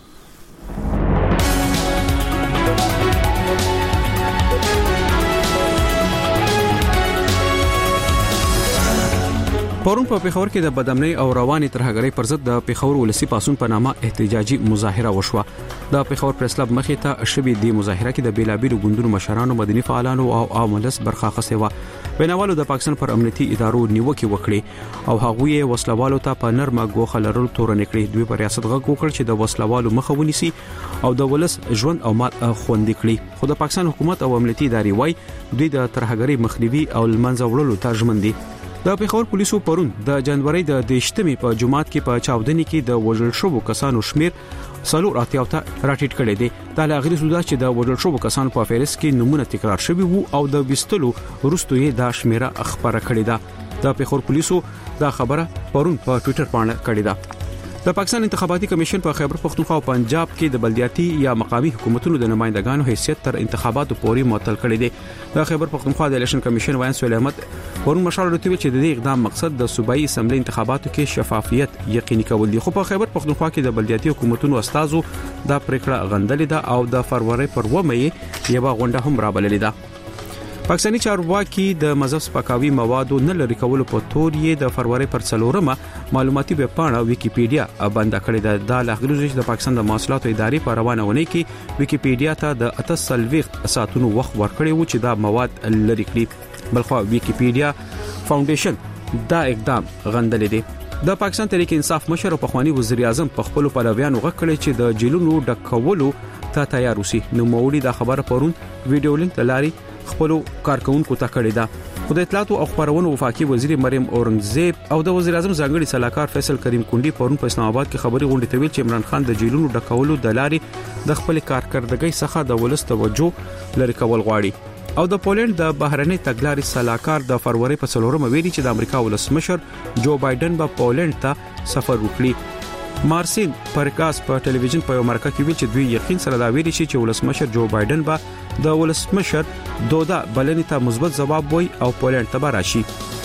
پرون په پیښور کې د بدامنۍ او رواني ترهګرۍ پر ضد د پیښور ولسی پاسون په نامه احتجاجي مظاهره وشوه. د پیښور پریس کلب مخې ته شبي د مظاهره کې د بیلابیلو ګوندونو مشرانو، مدني فعالانو او عاملس برخه اخیسته و. بینوالو د پاکستان پر امنیتي ادارو نیوکه وکړي او هغه یې وسلوالو ته په نرمه ګوخه لرلو تورن کړي. دوی پر ریاست غږ وکړ چې د وسلوالو مخه ونیسي او د ولس ژوند او مال خوندي کړي. خو د پاکستان حکومت او امنیتي ادارې وايي دوی د ترهګرۍ مخنیوي او لمنځه وړلو ته ژمن دي. د پیښور پولیسو پرون د جنوري د دیشتمې په جمعات کې په چاودنې کې د وژل شوو کسانو شمیر څلور اتیا ته راټیټ کړی دی. دا لغړی سودا چې د وژل شوو کسانو په فهرست کې نمونه تکرار شوی وو او د وستلو وروسته یې دا شمیره خبره کړې ده. د پیښور پولیسو دا خبره پرون په ټوئیټر باندې کړې ده. د پاکستان انتخاباتي کمیشن په خیبر پختونخوا او پنجاب کې د بلدیاتي یا مقامي حکومتونو د نمائندګانو حیثیت تر انتخاباتو پورې معطل کړی دی. د خیبر پختونخوا د الیکشن کمیشن وایي سهیل احمد پرون مشال رتبه چې د دې اقدام مقصد د صوبایي اسمبلی انتخاباتو کې شفافیت یقیني کول دي. خو په خیبر پختونخوا کې د بلدیاتي حکومتونو استازو دا پریکړه غندلې ده او د فروری پر اوومه یې یو غونډه هم رابللې ده. پاکستاني چارواکي د مذهب سپکاوي موادو نه لري کول په تور یې د فروری پر څلورمه معلوماتي ویب پاڼه ویکیپیډیا بند کړې ده. د لاغلوزي د پاکستان د مواصلاتو ادارې په روانه ونې کې ویکیپیډیا ته د اتسلويخ ساعتونو وخت ورکړی و چې دا مواد لري کړي. بلخو ویکیپیډیا فاونډیشن دا اقدام غندلې دي. د پاکستان تحریک انصاف مشر او پخوانی وزیر اعظم په خپل پلویانو غږ کړی چې د جیلونو ډکولو ته تیار اوسي. نو مولوی دا خبره پرون ویډیو لینک لاري خپل کارکونکو ته کړی ده. خو د اطلاعات او خبرونو وفاقي وزیر مریم اورنګزیب او د وزیر اعظم ځانګړي صلاحکار فیصل کریم کونډي پرون په اسلام آباد کې خبري غونډه تویل چې عمران خان د جیلونو ډکولو د لاري د خپل کارکردګۍ څخه د ولس توجه لري کول غواړي. او د پولند د بهرنۍ تګلارې صلاحکار د فروری په څلورمه ویلي چې د امریکا ولسمشر جو بایدن به پولند ته سفر وکړي. مارسین پرکاس په ټلویزیون په یو مرکه کې ویل چې دوی یقین سره دا ویلي چې ولسمشر جو بایدن به د ولسمشر دودا بلنې ته مثبت ځواب وایي او پولند ته راشي.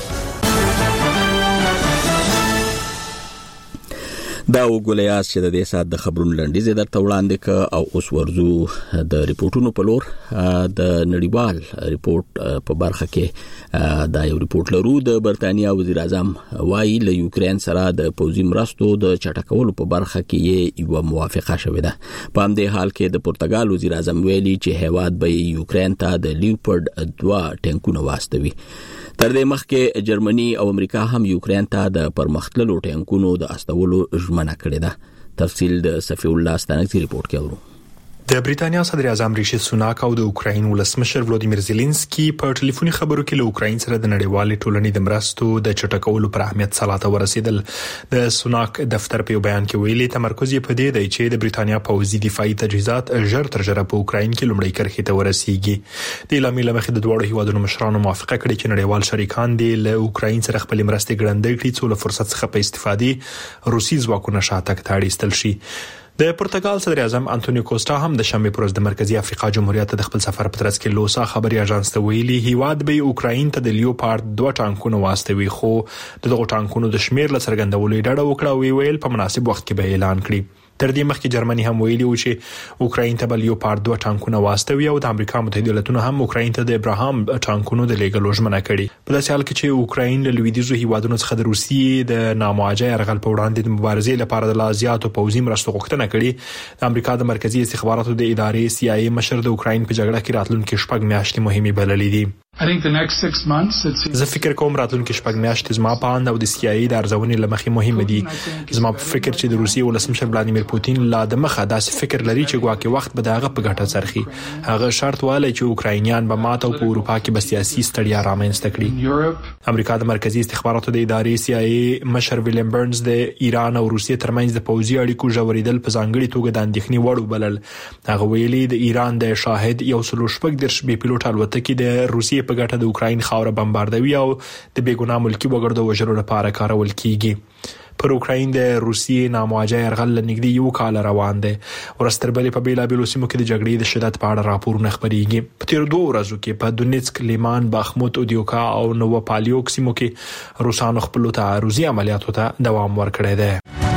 دا وګولیاس چې د دې سات د خبرونو لنډیز درته وړاندې ک او اوس ورزو د ریپورتونو په لور. د نړیوال ریپورت په برخه کې دا یو ریپورت لرو. د برتانیا وزیر اعظم وايي له یوکرين سره د پوځي مرستو د چټکولو په برخه کې یو موافقه شوې ده. په همدې حال کې د پرتګال وزیر اعظم ویلي چې هیواد به یوکرين ته د لیوپارډ دوه ټانکونه واستوي. تر دې مخکې جرمني او امریکا هم یوکرين ته د پرمختللو ټانکونو د استولو ژمنه کړې ده. تفصیل د صفی الله ستانکسي ریپورت کې اورو. د بریټانیا صدر اعظم ریشي سوناک او د اوکراین ولسمشر ولودیمیر زيلنسکي په ټلیفوني خبرو کې له اوکراین سره د نړیوال ټولنې د مرستو د چټکولو پر اهمیت صلاته ورسېدل. د سوناک دفتر په بیان کې ویلي تمرکز یې په دې دی چې د بریټانیا پوځي دفاعي تجهیزات ژر تر ژره په اوکراین کې لومړی کرښې ته ورسیږي. د اعلامیې لمخې د دوه هیوادونو مشرانو موافقه کړې چې نړیوال شریکان دي له اوکراین سره خپل مرستې ګړندۍ کړي څو له فرصت څخه په استفادې روسي ځواکونه شاته کړي شي. د پرتګال صدر اعظم انټونیو کوسټا هم د شنبه پر ورځ د مرکزی افریقا جمهوریت ته د خپل سفر په ترڅ کې لوسا خبري اژانس ته ویلي هیواد به اوکراین ته د لیوپارډ دوه ټانکونه واستوي. خو دغه ټانکونو د شمیر له څرګندولو ډډه وکړه او ویل په مناسب وخت کې به اعلان کړي. تر دې مخکې جرمني هم ویلي و چې اوکراین ته به لیوپارډ دوه ټانکونه واستوي او د امریکا متحده ایالاتونو هم اوکراین ته د ابراهام ټانکونو د لیږلو ژمنه کړې. په داسې حال کې چې اوکراین له لویدیځو هیوادونو څخه د روسیې د نامواجه یرغل په وړاندې د مبارزې لپاره د لازیاتو پوځي مرستو غوښتنه کړې. د امریکا د مرکزی استخباراتو د ادارې سی آی ای مشر د اوکراین په جګړه کې راتلونکي شپږ میاشتې مهمه بللې دي. زه فکر کوم راتلونکي شپږ میاشتې زما په اند او د سی آی ای د ارزونې لمخې مهمه دي. زما په فکر چې د روسیې ولسمشر ولادیمیر پوتین لا د مخه داسې فکر لري چې ګواکې وخت به دغه په ګټه څرخي. هغه شرط والی چې اوکراینیان به ماته او په اروپا کې به سیاسي ستړیا رامنځته کړي. امریکا د مرکزی استخباراتو د ادارې سی آی ای مشر ویلیام برنز د ایران او روسیې ترمنځ د پوځي اړیکو ژورېدل په ځانګړي توګه د اندېښنې وړ وبلل. هغه ویلي د ایران د شاهد یو سلو شپږ درش بي پيلوټ الوتکې د روسیې روسیې په ګټه د اوکراین خاوره بمباردوي او د بیګناه ملکی وګړو وژلو لپاره کارول کیږي. پر اوکراین د روسیې نامواجه يرغل لنګدي یو کال روان دی. ورستربلې په بیلابیلو سیمو کې د جګړې د شدت په اړه راپورونه خبريږي. په تیر دوه ورځو کې په دونیتسک، لیمان، باخموت، اودیوکا او نووپالیوک سیمو کې روسانو خپل تعرضي عملیاتو ته دوام ورکړی دی.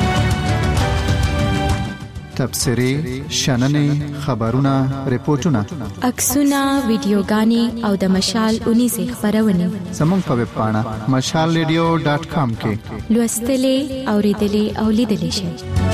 تبصري، شننې، خبرونه، ریپورتونه، عکسونه، ویډیوګانې او د مشال اونیزه خبرونه زموږ په ویب پاڼه مشال ریډیو ډاټ کام کې لوستلې، اوریدلې او لیدلې شئ.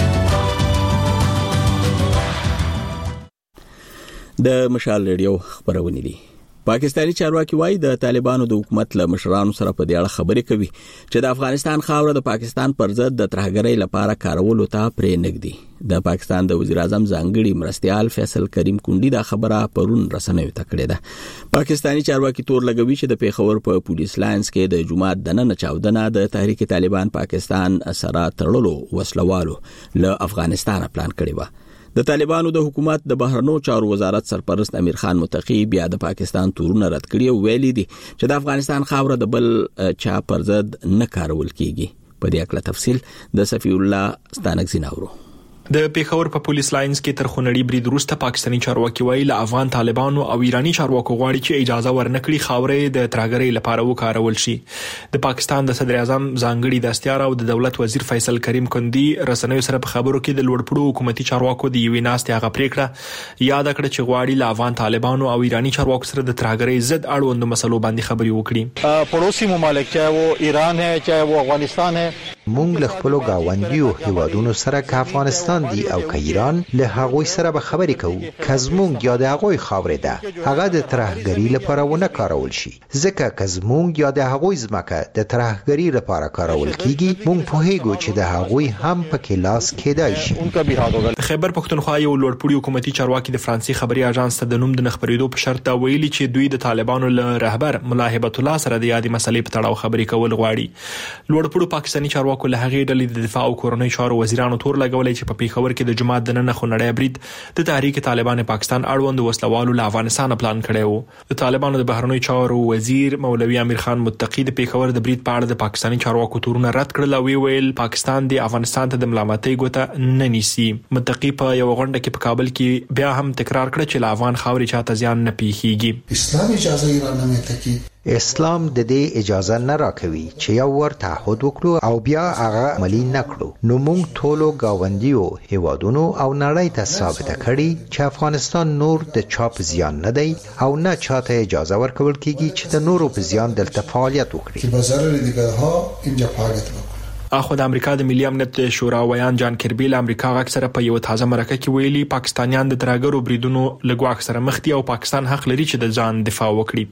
د مشال ریډیو خبرونه دي. پاکستانی چارواکي وایي د طالبانو د حکومت له مشرانو سره په دې اړه خبرې کوي چې د افغانستان خاوره د پاکستان پر ضد د ترهګرۍ لپاره کارولو ته پرې نږدي. د پاکستان د وزیر اعظم ځانګړي مرستيال فیصل کریم کونډي دا خبره پرون رسنیو ته کړې ده. پاکستانی چارواکي تور لګوي چې د پیښور په پولیس لاینز کې د جمعات د نن چاودنه د تحریک طالبان پاکستان سره تړلو وسلوالو له افغانستان پلان کړی و. د طالبانو د حکومت د بهرنیو چارو وزارت سرپرست امیر خان متقی بیا د پاکستان تورونه رد کړي او ویلي دي چې د افغانستان خاوره د بل چا پر ضد نه کارول کیږي. په دې اړه تفصیل د صفی الله ستانکزی ناورو. د پیښور په پولیس لاینز کې تر خونړي برید وروسته پاکستاني چارواکي وایي له افغان طالبانو او ایرانی چارواکو غواړي چې اجازه ورنکړي خاورې د ترهګرۍ لپاره وکارول شي. د پاکستان د صدر اعظم ځانګړي دستیار او د دولت وزیر فیصل کریم کندي رسنیو سره په خبرو کې د لوړپوړو حکومتي چارواکو د یوې ناستې هغه پریکړه یاد کړه چې غواړي له افغان طالبانو او ایرانی چارواکو سره د ترهګرۍ ضد اړوند مسلو باندې خبري وکړي. پړوسی ممالک چاہے وہ ایران ہے چاہے وہ افغانستان ہے مونږ له خپل گاونډیو هیوادونو سره که افغانستان دی او که ایران له هغوی سره به خبرې کوو که زمونږ یا د هغوی خاوره ده هغه د ترهګرۍ لپاره ونه کارول شي. ځکه که زمونږ یا د هغوی ځمکه د ترهګرۍ لپاره کارول کیږي مونږ پوهیږو چې د هغوی هم پکې لاس کېدای شي. خیبر پښتونخوا یو لوړپوړي حکومتي چارواکي د فرانسې خبري اژانس ته د نوم د نخبرېدو په شرط دا ویلي چې دوی د طالبانو له رهبر ملا هبت الله سره د یادې مسلې په تړاو خبرې کول غواړي. لوړپوړو پاکستاني چارواکو له هغې ډلې د دفاع او کورنۍ چارو وزیرانو تور لګولې چې په پیښور کې د جمعات د نن خونړی برید د تحریک طالبان پاکستان اړوند وسلوالو له افغانستان پلان کړی وو. د طالبانو د بهرنیو چارو وزیر مولوي امیر خان متقی د پیښور د برید په اړه د پاکستاني چارواکو تورونه رد کړل او ویل پاکستان د افغانستان ته د ملامتۍ ګوته نه نیسي. متقی په یو غونډه کې په کابل کې بیا هم تکرار کړ چې له افغان خاورې چاته زیان نه پیښیږي. اسلام اجازه ایران نه متکی اسلام د دې اجازه نه راکوي چې یو ور تعهد وکړو او بیا هغه عملي نکړو. نو موږ ټولو گاونډیو هیوادونو او نړۍ ته ثابت کړي چې افغانستان نور د چاپ زیان نه دی او نه چاته اجازه ورکول کیږي چې د نورو په زیان دلته فعالیت وکړي. چې بازار دیګرها اینجا فعالیت وکړي. اخو د امریکا د ملي امنیت شورا ویان جان کربي له امریکا غږ سره په یو تازه مرکه کې ویلي پاکستانیان د ترهګرو بریدونو لګواک سره مخ دي او پاکستان حق لري چې د ځان دفاع وکړي.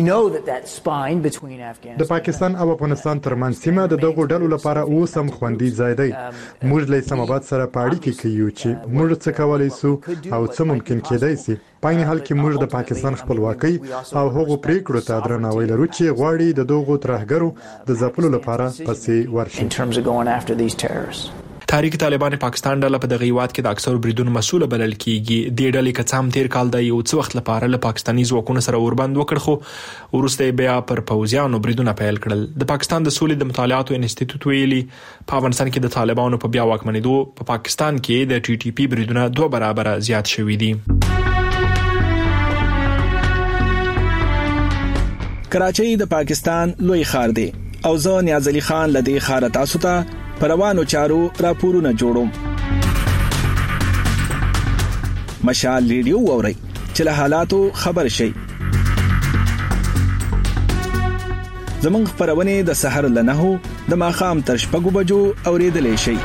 د پاکستان او افغانستان ترمنځ سیمه د دغو ډلو لپاره اوس هم خوندي ځای دی. موږ له اسلام آباد سره په اړیکه کې یو چې موږ څه کولای شو او څه ممکن کېدای شي. په عین حال کې موږ د پاکستان خپلواکۍ او هغو پریکړو ته درناوی لرو چې غواړي د دغو ترهګرو د ځپلو لپاره پسې ورشي. تحریک طالبان پاکستان ډله په دغه هیواد کې د اکثر بریدونو مسؤل بلل کیږي. د ډلې کڅام تیر کال د یو څو وخت لپاره له پاکستاني ځواکونو سره وربند وکړ خو ورسته بیا پر پوځیانو بریدونه پیل کړل. د پاکستان د سولې د مطالعاتو انسټیټیوټ ویلي په افغانستان کې د طالبانو په بیا واکمنېدو په پاکستان کې د ټي ټي پی بریدونه دوه برابر زیات شوي دي. کراچۍ د پاکستان لوی ښار دی او زه نیاز علي خان لدی ښار تاسو ته پروانو چارو راپورونه جوړوم. مشال ریډیو ووري چې له حالاتو خبر شي. زمونږ خبرونه د سحر لنهو د ماخام تر شپږو بجو اوریدلې شي.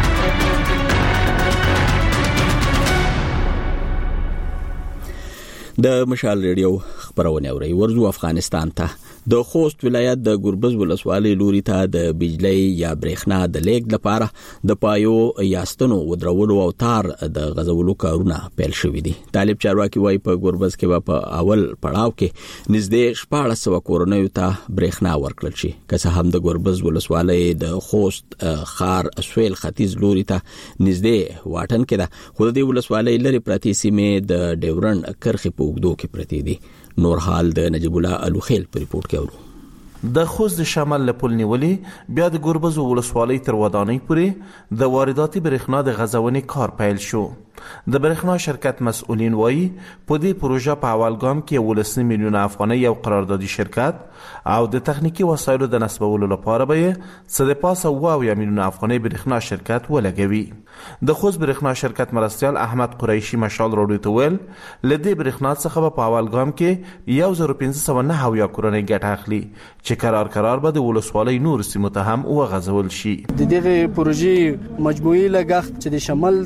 د مشال ریډیو خبرونه اوري. ورزو افغانستان ته د خوست ولایت د ګربز ولسوالۍ لوري ته د بجلی یا برېښنا د لیږد لپاره د پایو یاستنو ودرولو او تار د غځولو کارونه پیل شوي دي. طالب چارواکي وایي په ګربز کې په اول پړاو کې نږدې شپاړس سوه کورنیو ته برېښنا ورکړل شي. که څه هم د ګربز ولسوالۍ د خوست ښار سویل ختیځ لوري ته نږدې واټن کې ده خو د دې ولسوالۍ لرې پرتې سیمې د ډیورنډ کرښې په اوږدو کې پرتې دي. نور حال د نجیب الله الوخیل په ریپورت کې اورو. د خوست شمال له پل نیولې بیا د ګوربز ولسوالۍ تر ودانۍ پورې د وارداتي برېښنا د غځونې کار پیل شو. د برېښنا شرکت مسؤلین وایي په دې پروژه په اول ګام کې ولسمه میلیون افغانۍ یو قراردادي شرکت او د تخنیکی وسایلو د نصبولو لپاره به څه د پاسه اویا میلیون افغانۍ برېښنا شرکت ولګوي. د خوست برېښنا شرکت مرستیال احمد قریشي مشال راډیو ته ویل لدې برېښنا څخه په اول ګام کې یو زر پنځه سوه نهه اویا کورنۍ ګټه اخلي چې قرار قرار به د ولسوالۍ نور سیمو ته هم وغځول شي. د دغه پروژې مجموعي لګښت چې د شمال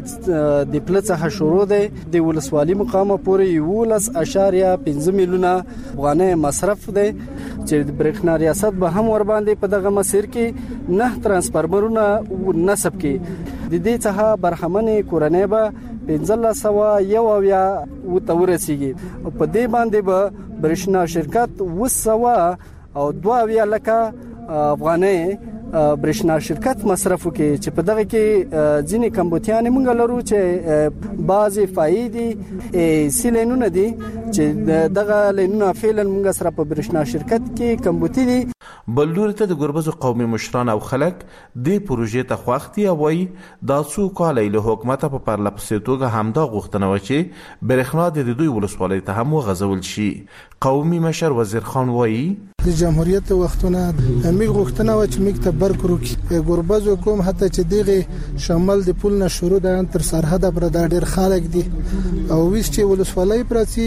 د پل څخه شروع دی د ولسوالۍ مقامه پورې یولس اشاریه پنځه میلیونه افغانۍ مصرف دی چې د برېښنا ریاست به هم ور باندې په دغه مسیر کې نه ترانسفارمرونه نصب کړي. د دې څخه برخمنې کورنۍ به پنځه سوه یو اویا ته ورسیږي او په دې باندې به برېښنا شرکت اوه سوه او دوه اویا لکه افغانۍ برېښنا شرکت مصرف وکړي چې په دغه کې ځینې کمبوتیان موږ لرو چې بعضې فایدې سیلینونه دي چې دغه لینونه فعلا موږ سره په برېښنا شرکت کې کمبوتی دي. بل لوري ته د ګربزو قومي مشران او خلک دې پروژې ته خوښ دي او وایي دا څو کاله له حکومت په پرله پسې توګه همدا غوښتنه وه چې برېښنا د دوی ولسوالۍ ته هم وغځول شي. قومي مشر وزیر خان وایي د جمهوریت وختونه موږ غوښتنه و چې موږ ته برکرو کې ګربزو کوم حتی چې دغه شمال د پول نه شروع د تر سرحد پر د ډېر خلک دي او ویس چې ولسوالۍ پرسي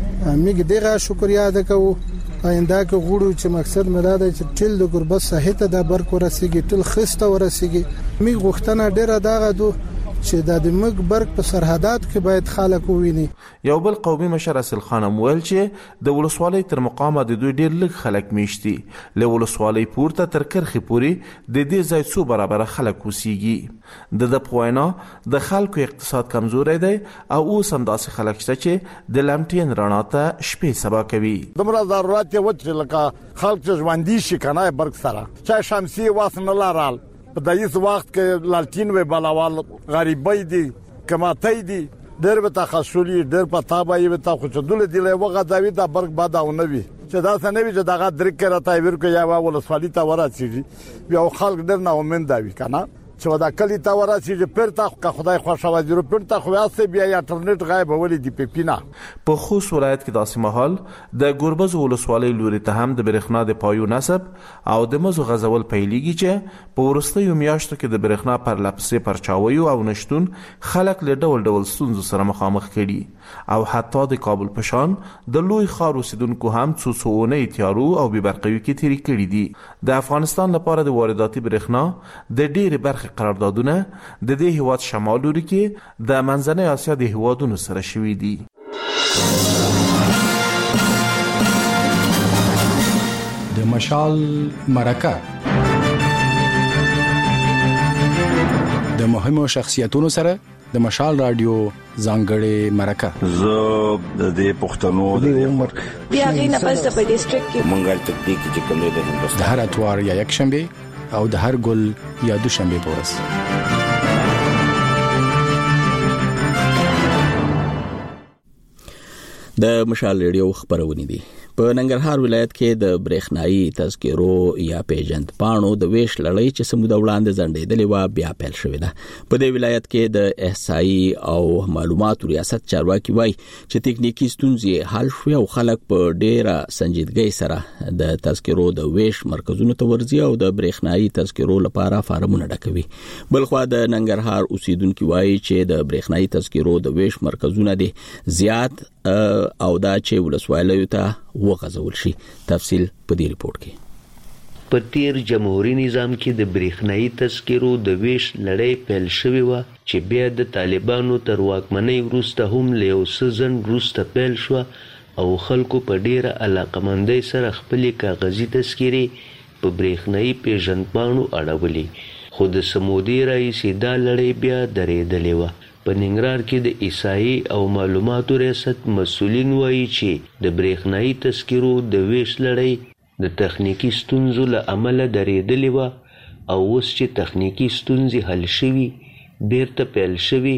موږ دغه شکریا ادا کوو. آینده کې غوړو چې مقصد مدا ده چې ټول د ګربز صحت د برک ورسیږي ټول خسته ورسیږي. موږ غوښتنه ډېره داغه دو چې د مګ برک په سرحدات کې باید خلک وویني. یو بل قومي مشر اصل خان ویل چې د ولسوالۍ تر مقامه د دوی ډېر لږ خلک میشتي له ولسوالۍ پورته تر کرخي پورې د دې ځای څو برابر خلک اوسېږي. د د پوینا د خلکو اقتصاد کمزوري دی او اوس هم داسې خلک شته چې د لمټین رڼا ته شپې سبا کوي. دمره ضرورت یې وچ لکه خلک چې ژوندي شي کنه برک سره چا شمسي واسنه لارال په دایس وخت کې لالټین و بلاوال غریبای دي کماتای دي ډېر به تخصصي ډېر په تابعي به تا خو چدل دي له وغه داوی د برګ باداونه وي چې دا څنګه وي چې دغه درک راته ورکو یا ولسوالۍ ته وراتېږي بیا خلک ډېر نه امید داوي کنه چې دا کلی تا ورسېږي پرته که خدای خوښه وځي پرته خو یاسه بیا انټرنیټ غایب ولې دی پپینا. په خوست ولایت کې داسې مهال د ګربز ولسوالۍ لوري ته هم د برېښنا د پایو نصب او د مزو غزول پیلېږي چې په وروستیو میاشتو کې د برېښنا پر لپسې پرچاوي او نشټون خلک له ډول ډول ستونزو سره مخامخ کړي او حتی د کابل پشان د لوی ښار اوسیدونکو هم څو څونه تیارو او بې برقیو کې تیری کړي دي. د افغانستان لپاره د وارداتي برېښنا د ډېرې برخې قراردادونه د دې هیواد شمال لوري کې د منځنۍ اسیا د هیوادونو سره شوي دي. د مشال مرکه د مهمو شخصیتونو سره د مشال رادیو ځانګړې مرکه زه د دې پښتنو د عمر بیا غینه پس په ډیسټریکټ کې منګل تکتیک چې کوم د هندوستان د هر اتوار یا یک شنبه او د هر ګل یا دوشنبه پورس. د مشال ریډیو خبرونه دي. په ننګرهار ولایت کې د برېښنايي تذکرو یا پیژند پاڼو د ویش لړۍ چې سموده وړاندې ځنډېدلې و بیا پیل شوې ده. په دې ولایت کې د احصایي او معلوماتو ریاست چارواکي وایي چې تکنیکی ستونزې حل شوې او خلک په ډېره سنجیدګۍ سره د تذکرو د ویش مرکزونو ته ورځي او د برېښنايي تذکرو لپاره فارمونه ډکوي. بلخوا د ننګرهار اوسیدونکو وایي چې د برېښنايي تذکرو د ویش مرکزونه دي زیات او دا چې ولسوالیو ته وغځول شي. تفصیل په دې ریپورت کې. په تیر جمهوریت نظام کې د برېښنايي تذکرو د ویش لړۍ پیل شوې و چې بیا د طالبانو تر واکمنۍ وروسته هم له یو څه ځنډ وروسته پیل شوه او خلکو په ډېره علاقمندۍ سره خپلې کاغذي تذکرې په برېښنايي پیژندپاڼو اړولې، خو د سمودي راهیسې دا لړۍ بیا درېدلې وه. په ننګرهار کې د احصایي او معلوماتو ریاست مسؤلین وایي چې د برېښنايي تذکرو د ویش لړۍ د تخنیکی ستونزو له امله درېدلې وه او اوس چې تخنیکی ستونزې حل شوي بیرته پیل شوي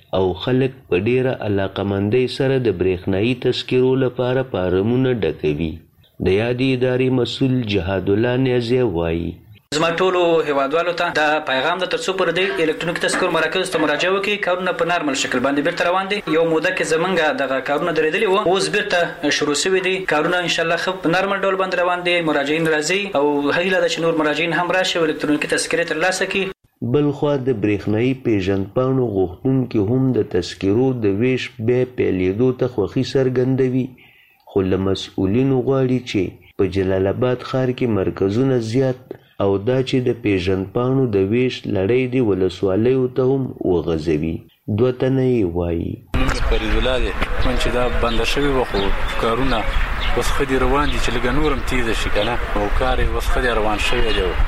او خلک په ډیره علاقمندۍ سره د برېښنایي تذکرو لپاره فارمونه ډکوي. د یادې ادارې مسؤل جهاد الله نیازی وایي زما ټولو هیوادوالو ته دا پیغام د ترڅو پر د الکترونیک تذکر مراکز ته مراجعه وکړي، کارونه په نارمل شکل باندې بیرته روان دي. یو موده کې زمونږ دغه کارونه درېدلي وو، اوس بیرته شروع شوي دي. کارونه ان شاء الله خو په نارمل ډول باندې روان دي. مراجعین راځي او هیله ده چې نور مراجعین هم راشي او الکترونیکي تذکرې ترلاسه کړي. بلخوا د برېښنایي پیژندپاڼو غوښتونکي هم د تذکرو د ویش بیا پیلېدو ته خوښي څرګندوي، خو له مسؤلینو غواړي چې په جلال آباد ښار کې مرکزونه زیات او دا چې د پیژندپاڼو د ویش لړۍ د ولسوالیو ته هم وغځوي. دوه تنه یې وایي فرید الله دی چې دا بنده شوي وه، خو کارونه اوس ښه دي روان دي چې لږه نور هم تیزه شي که نه، او کار یې اوس ښه دی روان شوی دی.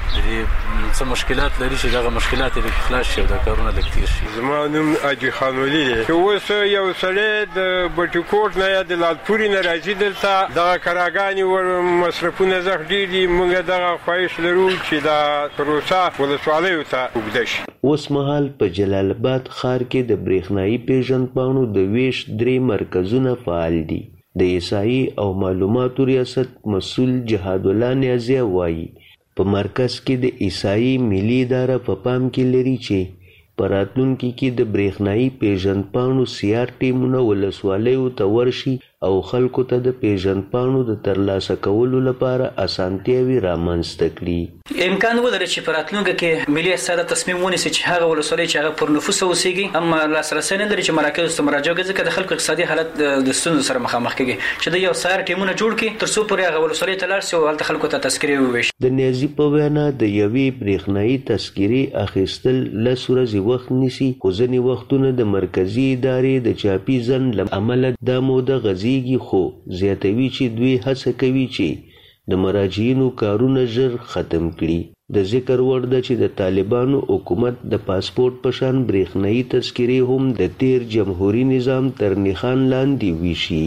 څه مشکلات لري چې دغه مشکلات یې لږ خلاص شي او دا کارونه لږ تیر شي. زما نوم حاجي خان ولي دی چې اوس یو سړی د بټي کوټ نه یا د لالپورې نه راځي دلته دغه کراګانې ور مصرفونه زښ ډېر دي. موږ دغه خواهش لرو چې دا پروسه ولسوالیو ته اوږده شي. اوس مهال په جلال آباد ښار کې د برېښنایي پیژندپاڼو د ویش درې مرکزونه فعال دي. د احصایې او معلوماتو ریاست مسؤل جهاد الله نیازی وایي په مرکز کې د احصایې ملي اداره په پام کې لري چې په راتلونکي کې د برېښنایي پیژندپاڼو سیار ټیمونه ولسوالیو ته ورشي او خلکو ته د پیژندپاڼو د ترلاسه کولو لپاره اسانتیاوې رامنځته کړي. امکان ولري چې په راتلونکي کې ملي استاد تصمیم ونیسي چې هغه ولسوالۍ چې هغه پر نفوس اوسېږي اما لاسرسی نه لري چې مراکز ته مراجعه وکړي، ځکه د خلکو اقتصادي حالت د ستونزو سره مخامخ کېږي، چې د یو سیار ټیمونه جوړ کړي تر څو پورې هغه ولسوالۍ ته لاړ شي او هلته خلکو ته تذکرې وویشي. د نیازي په وینا د یوې برېښنایي تذکرې اخیستل لس ورځې وخت نیسي، خو ځینې وختونه د مرکزي ادارې د چاپي ځنډ له امله دا موده غځېږي، خو زیاتوي چې دوی هڅه کوي چې د مراجعینو کارونه ژر ختم کړي. د ذکر وړ ده چې د طالبانو حکومت د پاسپورت په شان برېښنایي تذکرې هم د تیر جمهوري نظام تر نښان لاندې ویشي.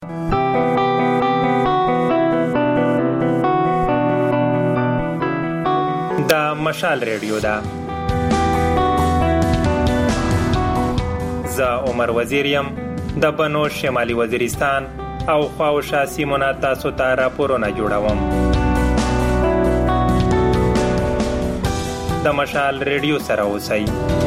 دا مشال ریډیو ده. زه عمر وزیر یم د بنو شمالي وزیرستان او خواوشا سیمونه تاسو ته راپورونه جوړوم. د مشال ریډیو سره اوسئ.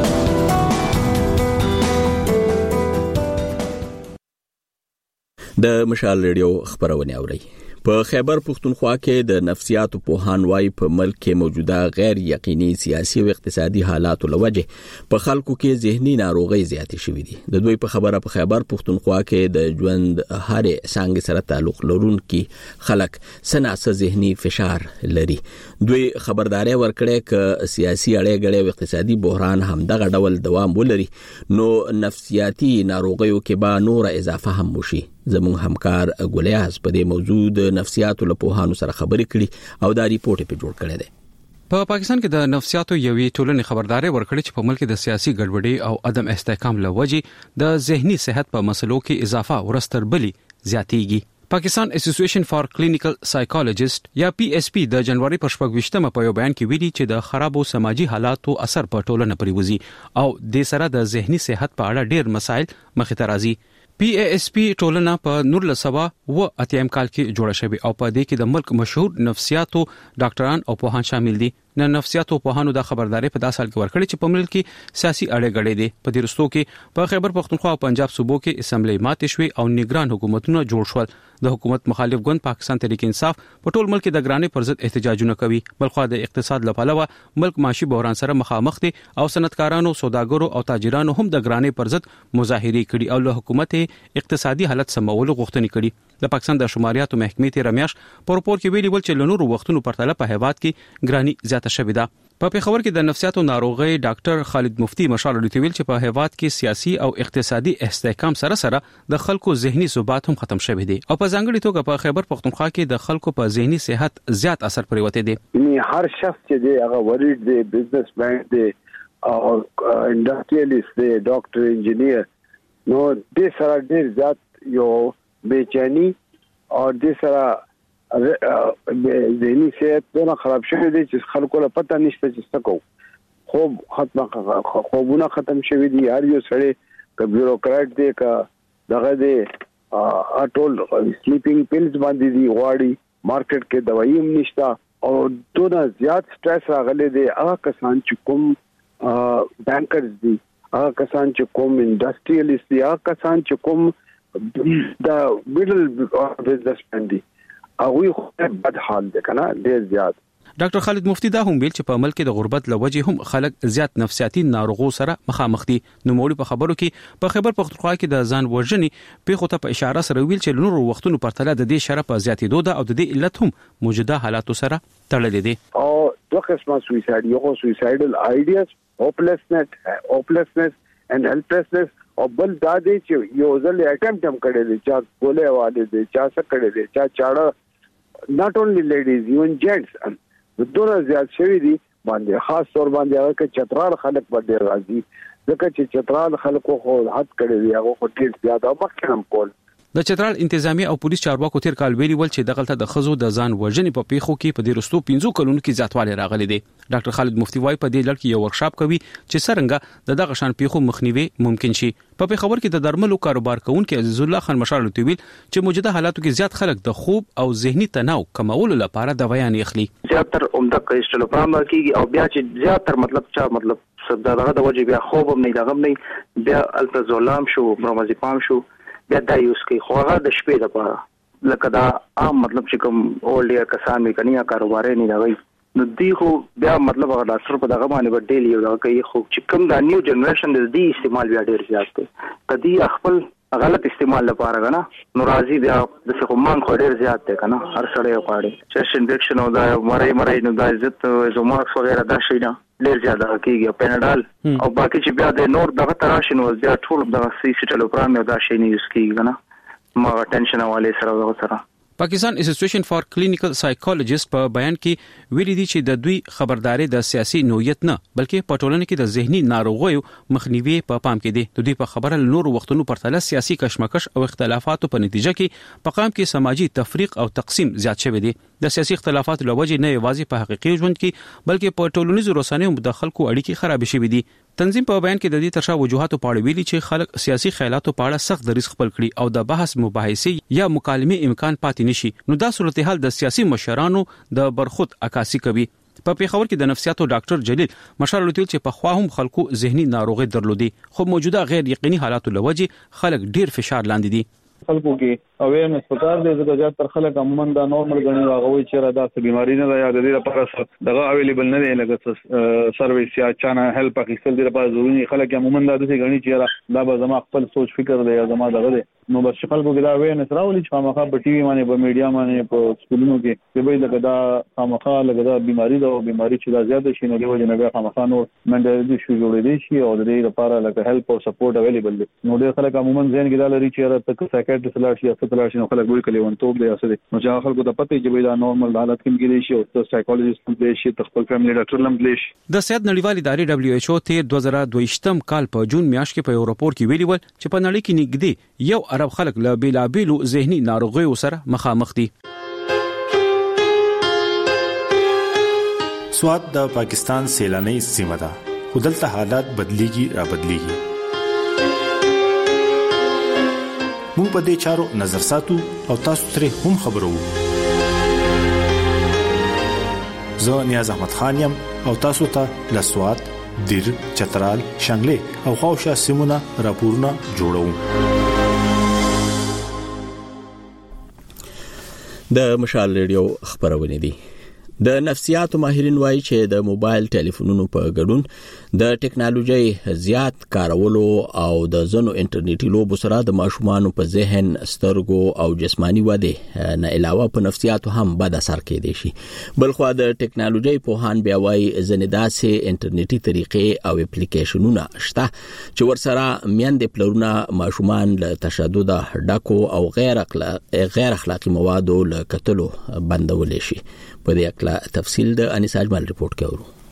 د مشال ریډیو خبرونه اورئ. په خیبر پختونخوا کې د نفسیاتو پوهان وايي په ملک کې موجوده غیر یقیني سیاسي او اقتصادي حالات لوجه په خلکو کې ذهني ناروغي زیاتې شوې دي. د دوی په خبره په خیبر پختونخوا کې د ژوند هرې څنګه سره تعلق لرونکي خلک سناسه ذهني فشار لري. دوی خبرداري ورکړي ک سیاسي اړې غړې او اقتصادي بحران هم دغه ډول دوام ولري نو نفسیاتي ناروغیو کې به نور اضافه هم وشي. زموږ همکار ګولیاز په دې موضوع د نفسیاتو له پوهانو سره خبرې کړي او دا ریپورت په جوړ کړی دی. په پاکستان کې د نفسیاتو یوې ټولنې خبرداري ورکړې چې په ملک د سیاسي ګډوډۍ او عدم استحکام له وجې د ذهني صحت په مسلو کې اضافه ورستر بلی زیاتېږي. پاکستان اسوسییشن فار کلینیکل سایکالوجیست یا پی ایس پی د جنوري پر شپږ په یو بیان کې ویلي چې د خرابو سماجی حالاتو اثر په ټولنه پرې وځي او د سره د ذهني صحت په اړه ډېر مسایل مخې ته راځي. پی ای ایس پی ټولنه په نور لسوا و اتیم کال کې جوړه شوې او په دې کې د ملک مشهور نفسیاتو ډاکټران او پوهان شامل دي. نه نفسیاتو پوهانو د خبرداري په داسې حال کې ورکړي چې په ملک کې سیاسي اړې غړې دي. په دې رستو کې په خیبر پختونخوا او پنجاب صوبو کې اسمبلی ماتې شوې او نگران حکومتونه جوړ شول. د حکومت مخالف ګوند پاکستان تحریک انصاف په ټول ملک د ګرانۍ پر ضد احتجاجونه کوي. بلخو د اقتصاد لپاره ملک معاشي بحران سره مخامخ دي او صنعتکارانو، سوداګرو او تاجرانو هم د ګرانۍ پر ضد مظاهره کړي او له حکومت اقتصادي حالت سمولو غوښتنې کړي. د پاکستان د شماریاتو محکمې تیر میاشت په راپور کې ویلي ول چې له نورو وختونو پرتله په هیواد کې ګرانۍ زیاته شوې ده. په پیښور کې د نفسیاتو ناروغي ډاکټر خالد مفتی مشال ویل چې په هیواد کې سیاسي او اقتصادي استحکام سره سره د خلکو ذهني ثبات هم ختم شوی دی او په ځانګړي توګه په خیبر پختونخوا کې د خلکو په ذهني صحت زیات اثر پریوته دی. یعنی هر شخص چې دی هغه ورید دی، بزنس مین دی او انډستریالیست دی، ډاکټر، انجینیر، نو د سره ډیر زیات یو بیچانی او د سره ذهني صحت دونه خراب شوی دی چې خلکو له پته نشته چې څه کوو. خوب ختم خوبونه ختم شوی دي. هر یو سړی ک بیوروکرات دی ک دغه دی ټول سلیپینګ پیلز باندې دی غواړي، مارکیټ کې دوايي هم نشته او دونه زیات سټرس راغلی دی. هغه کسان چې کوم بانکرز دي، هغه کسان چې کوم انډستریالیست دي، هغه کسان چې کوم د میډل بزنسمن دي، هغه خو بد حال دی کنه ډیر زیات. ډاکټر خالد مفتی دا هم ویل چې په ملک د غربت لوجه هم خلک زیات نفسیاتي ناروغو سره مخامخ دي. نو مولوی په خبرو کې په خیبر پختونخوا کې د ځان وژنې په خوته په اشاره سره ویل چې نور وختونو پرتله د دې شرف زیاتېدو ده او د دې علت هم موجوده حالاتو سره تړلې دي. او دوه قسمه سویساید، یو سویسایډل آیډیاز، هوپلسنس هوپلسنس and helplessness، او بل دا دی چې یو ځل اټمپټ هم کړی دی، چا ګولې والے دی، چا څه کړی دی، چا چاړه، not only ladies even gents دونه زیات شوی دي باندې، خاص طور باندې هغه کې چترال خلک باندې راځي، ځکه چې چترال خلکو خو حد کړی دی، هغه خو ډیر زیات او مخکې هم کول. د چترال انتظامی او پولیس چارواکو تیر کال ویلي ول چې دغلطه د خزو د ځان وژنې په پیښو کې په دې رستو پنځو کلونو کې زیاتوالی راغلی دی. ډاکټر خالد مفتی وايي په دې لړ کې یو ورکشاپ کوي چې څنګه د دغه شان پیښو مخنیوي ممکن شي. په پیښور کې د درملو کاروبار کوونکي عزیز الله خان مشال ویل چې موجوده حالاتو کې زیات خلک د خوب او ذهني تناو کمولو لپاره دوايان اخلي. زیاتره عمده کیسټلوپرام کیږي او بیا چې زیاتره مطلب چا مطلب دغه د وجه بیا خوب هم نه دغه نه بیا التزولام شو، برومازیپام شو، بیا دا یوز کوي. خو هغه د شپې لپاره لکه دا عام مطلب چې کوم اولډ کسان وي کني کاروبار نه دی نو دی خو بیا مطلب هغه ډاکټر په دغه باندې به ډیلی یو دا کوي. خو چې کوم دا نیو جنریشن دی استعمال بیا ډیر زیات دی، کدی خپل غلط استعمال لپاره غنا نو راضي بیا د څه مان خو ډیر زیات دی کنه. هر سړی غواړي چیست انفیکشن او دا مړی مړی نو دا عزت زوماکس وغیرہ دا شي نه ډیر زیات کیږي. پیناډال او باقي چې بیا د نور دغه تراشن او بیا ټول دغه سی سټلوپرام او دا شي نه یوز کیږي کنه. ما ټینشن حواله سره دغه سره پاکستان اسوسییشن فار کلینیکل سایکولوژیست په بیان کې ویلي دي چې د دوی خبرداري د سیاسي نوعیت نه بلکې په ټولنه کې د ذهني ناروغیو مخنیوي په پام کې دي. د دوی په خبره نور وختونو پرتله سیاسي کشمکش او اختلافاتو په نتیجه کې په قام کې سماجی تفریق او تقسیم زیات شوی دی. د سیاسي اختلافاتو لوجه نه یوازې په حقيقي ژوند کې بلکې په ټولنیزو رسنیو د خلکو اړیکې خراب شوي دي. تنظیم په بیان کې د دې ترشا وجوهاتو په اړه ویلي چې خلک سیاسي خیالاتو په اړه سخت دریځ خپل کړي او د بحث مباحثې یا مکالمې امکان پاتې نشي. نو دا صورتحال د سیاسي مشرانو د برخود عکاسي کوي. په پیښور کې د نفسیاتو ډاکټر جلیل مشال ویل چې په خوا هم خلکو ذهني ناروغي درلودي، خو موجوده غیر یقیني حالاتو لوجه خلک ډیر فشار لاندې دي. خلکو کې اویرنس پکار دی ځکه چې تر خلک عموما دا نورمال غني واغوي چې را دا څه بيماري نه ده یا د دې لپاره دغه اویلیبل نه دی لکه سرویس یا چانه هیلپ اخیستل دی لپاره ضروري. خلک عموما دا د غني چې دا به زما خپل سوچ فکر دی یا زما دغه دی نو بس خلکو کې دا اویرنس راولي چې خامخا په ټي وي باندې په میډیا باندې په سکولونو کې چې به لکه دا خامخا لکه دا بيماري ده او بيماري چې دا زیاته شي نو د وجه نه بیا خامخا نو منډل شو جوړې دي شي او د دې لپاره لکه هیلپ او سپورټ اویلیبل دی. نو د خلک عموما ځین کې دا لري چې را تک سایکیاټریست لاړ شي یا څه لاړ شي نو خلک وایي کله ونټوب دی اسه نو چې خلکو ته پته چې دا نورمال حالت کې کېږي شي او سایکولوژیست هم دی شي خپل فیملی ډاکټر لم دی شي. د صحت نړیوال ادارې دبليو ایچ او تیر دوه زره دوه اشتم کال په جون میاشت کې په یو راپور کې ویلي ول چې په نړۍ کې نږدې یو ارب خلک له بیلابیلو ذهني ناروغیو سره مخامخ دي. سواد د پاکستان سیلاني سیمه ده، خو دلته حالات بدليږي را بدليږي. موږ په دې چارو نظر ساتو او تاسو ترې هم خبرو. زه نیاز احمد خان یم او تاسو ته له سواد، دیر، چترال، شانګلې او خواوشا سیمونه راپورونه جوړوم. د مشال ریډیو خبرونه دي. د نفسیاتو ماهرین وایي چې د موبایل ټلیفونونو په ګډون د ټکنالوژي زیات کارولو او د زنو انټرنیټي لوبو سره د ماشومان په ذهن، سترګو او جسمانی وده نه علاوه په نفسیاتو هم بد اثر کوي شي. بلخو د ټکنالوژي په هان بیا وایي زنداسه انټرنیټي طریقې او اپلیکیشنونه شته چې ورسره میندې پلرونه ماشومان له تشدد، ډاکو او غیر اخلاقی غیر اخلاقی موادو له کتلو بندول شي. په دې اړه تفصیل د انیس اجمل ریپورت کوي.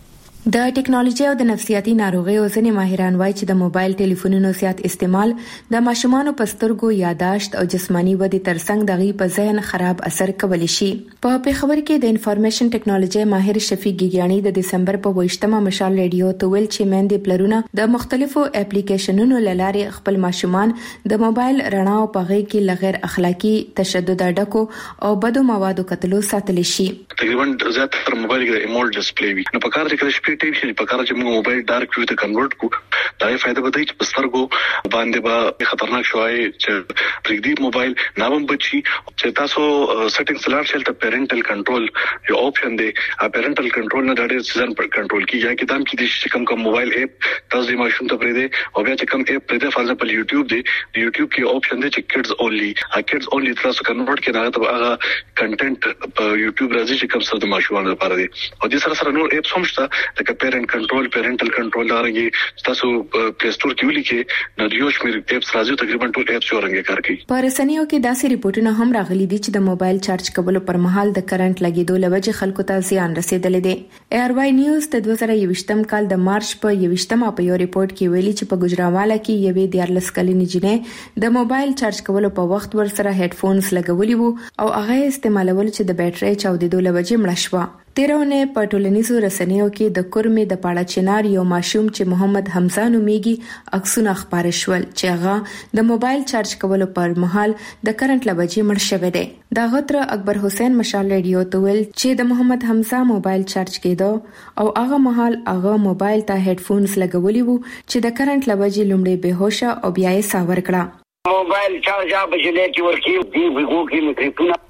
د ټکنالوژي او د نفسیاتي ناروغیو ځینې ماهران وایي چې د موبایل ټلیفونونو زیات استعمال د ماشومانو په سترګو یاداشت او جسماني ودې ترڅنګ د غي په ذهن خراب اثر کولی شي. په پیښور کې د انفارمیشن ټکنالوژي ماهر شفیق ګیګیانی د دسمبر په ویشتمه مشال ریډیو ته ویل چې مېندې پلرونه د مختلفو اپلیکیشنونو لارې خپل ماشومان د موبایل رڼا او په غي کې لغیر اخلاقی تشدد ډکو او بدو موادو کتلو ساتل شي. تقریبا زیاتره موبایل کې د ایمول ډسپلی وي نو په کار کې ټیپ شي په کار چې موږ موبایل ډارک ویو ته کنورټ کو دا یې فائدہ به دی چې سترګو باندې به خطرناک شوی چې پرګدي موبایل نامم بچي چې تاسو سیټینګز لار شل ته پیرنټل کنټرول یو اپشن دی ا پیرنټل کنټرول نه ډېر سیزن پر کنټرول کی یا کې دام کې د شکم کوم موبایل اپ تاسو د ماشوم ته پرې دی او بیا چې کوم اپ پرې دی فار ایگزامپل یوټیوب دی د یوټیوب کې اپشن دی چې کډز اونلی ا کډز اونلی تاسو کنورټ کې دا ته هغه کنټینټ په یوټیوب راځي چې کوم څه د ماشومان لپاره دی او د سره سره نور اپس هم شته لکه پیرنټ کنټرول پیرنټل کنټرول لارنګي تاسو پلی سٹور کې ولیکې نو دیو شمیر اپس راځي تقریبا ټول اپس ورنګي کار کوي. په رسنیو کې داسې ریپورتونه هم راغلي دي چې د موبایل چارج کولو پر مهال د کرنٹ لګیدو لوجه خلکو ته زیان رسیدلې دي. ایر وای نیوز د دوه زره یوویشتم کال د مارچ په یوویشتمه په یو ریپورت کې ویلي چې په ګجراواله کې یوې دیارلس کلنې جنې د موبایل چارج کولو په وخت ور سره هډ فونز لګولي وو او هغه استعمالول چې د بیټرۍ چاودېدو لوجه مړ شو. تیرونه په ټولنیزو رسنیو کې د کورمې د پاړه چنار یو ماشوم چې محمد حمزه نومیږي عکسونه خبره شول چې هغه د موبایل چارج کولو پر مهال د کرنٹ لوجه مړ شوی دی. دا غتر اکبر حسین مشال ریډیو ته ویل چې د محمد حمزه موبایل چارج کېدو او هغه مهال هغه موبایل ته هډ فونز لګولي وو چې د کرنٹ لوجه لومړی بهوشه او بیا یې ساور کړه. موبایل چارج به جلې کې ورکی دی وګو کې میکروفون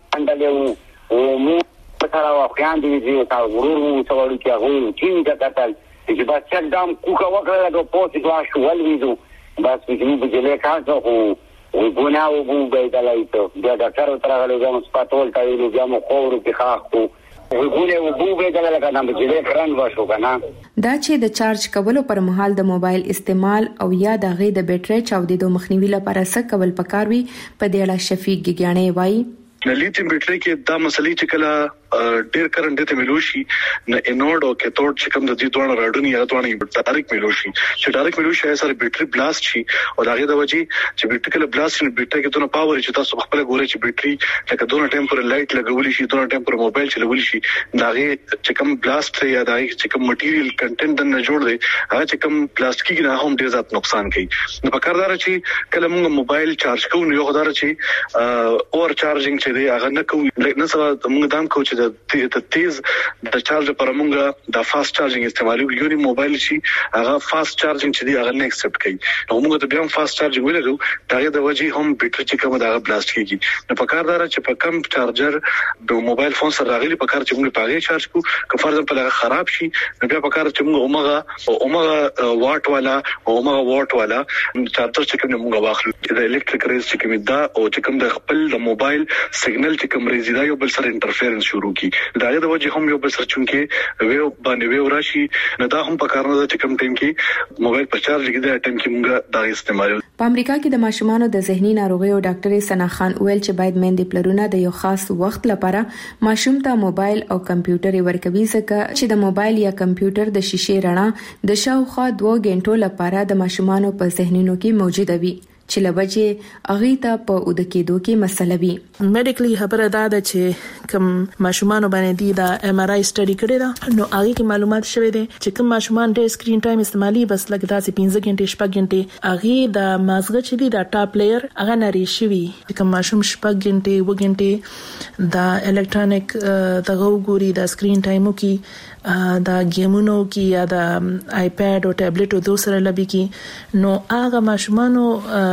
اندلې او مو سره واقعان دي چې تا ورور مو څوړو کې هغه چې دا کتل چې بس چک دام کوکا وکړه دا پوسټ واش ول ویدو بس چې په جلې کاڅو او ګونا او بو به دلایته دا ډاکټر تر هغه له سپاتول تا ویلو بیا مو خور کې خاخو وګونه او بو به دلایته نام جلې کرن واشو کنه. دا چې د چارج کولو پر مهال د موبایل استعمال او یا د غي د بیټرۍ چاودېدو مخنیوي لپاره څه کول پکار وي په دې اړه شفیق ګیګیانی وایي. د لیتیم بیټری کې دا مسلې چې کله ډېر کرنٹ ته ملوشي نه انورډ او کیتود چې کوم د دې دوه راډونی یا دوه ډایرکټ ملوشي چې ډایرکټ ملوشي سره بیټری بلاست شي او داغه د وجې چې بیټری کله بلاست شي بیټری کې دونه پاور چې تاسو خپل ګوري چې بیټری لکه دونه ټیمپر لایټ لګول شي دونه ټیمپر موبایل چلول شي داغه چې کوم بلاست یا داغه چې کوم مټیریل کنټینټ نه جوړ دی هغه چې کوم پلاستیکي نه هم ډېر زیات نقصان کوي. نو په کار دار چې کله موږ موبایل چارج کوو نو یو خدای چې اور چارجینګ چې دی هغه نه کوو نه سره موږ دام کوو چې د تیز د چارج پر موږ د فاست چارجینګ استعمالو یو موبایل شي هغه فاست چارجینګ چې دی هغه نه ایکسپټ کوي نو موږ ته بیا فاست چارجینګ ولرو دا د وجې هم بیټری چې کوم دا بلاست کیږي. نو په کار دار چې په کم چارجر د موبایل فون سره راغلي په کار چې موږ پاغه چارج کو که فرض په لغه خراب شي نو بیا په کار چې موږ اومغه اومغه واټ والا اومغه واټ والا چارجر چې کوم موږ واخلو د الکتریک ریز چې کوم دا او چې کوم د خپل د موبایل سیګنل چې کوم ریز دا یو بل سره انټرفیرنس شروع کی دا د وجه هم یو بل سره چونکې ویو باندې ویو راشي نو دا هم په کار نه چې کوم ټیم کې موبایل په چارج کې دا ټیم کې موږ دا استعمالو. په امریکا کې د ماشومانو د ذهني ناروغیو ډاکټر سنا خان ویل چې باید مېندې پلرونه د یو خاص وخت لپاره ماشوم ته موبایل او کمپیوټر ورکوي ځکه چې د موبایل یا کمپیوټر د شیشې رڼا د شاوخوا دوه غنټو لپاره د ماشومانو په ذهنونو کې موجوده وي چې لوجه اغه ته په ود کېدو کې مسله وي. میډیکلی خبره دا ده چې کوم ماشومان باندې دی دا ایم آر آی سټډي کړی دا نو هغه کې معلومات شوه دي چې کوم ماشومان ډېر سکرین ټایم استعمالي بس لکه داسې پنځه غنټې شپږ غنټې هغه د مازغه چې دی دا ټاپ لیئر هغه نری شوی کوم ماشوم شپږ غنټې و غنټې دا الکترونیک دغه وګوري دا سکرین ټایمو کې دا گیمونو کې یا دا آیپاد او ټابلیټ او دوسره لبي کې نو هغه ماشومانو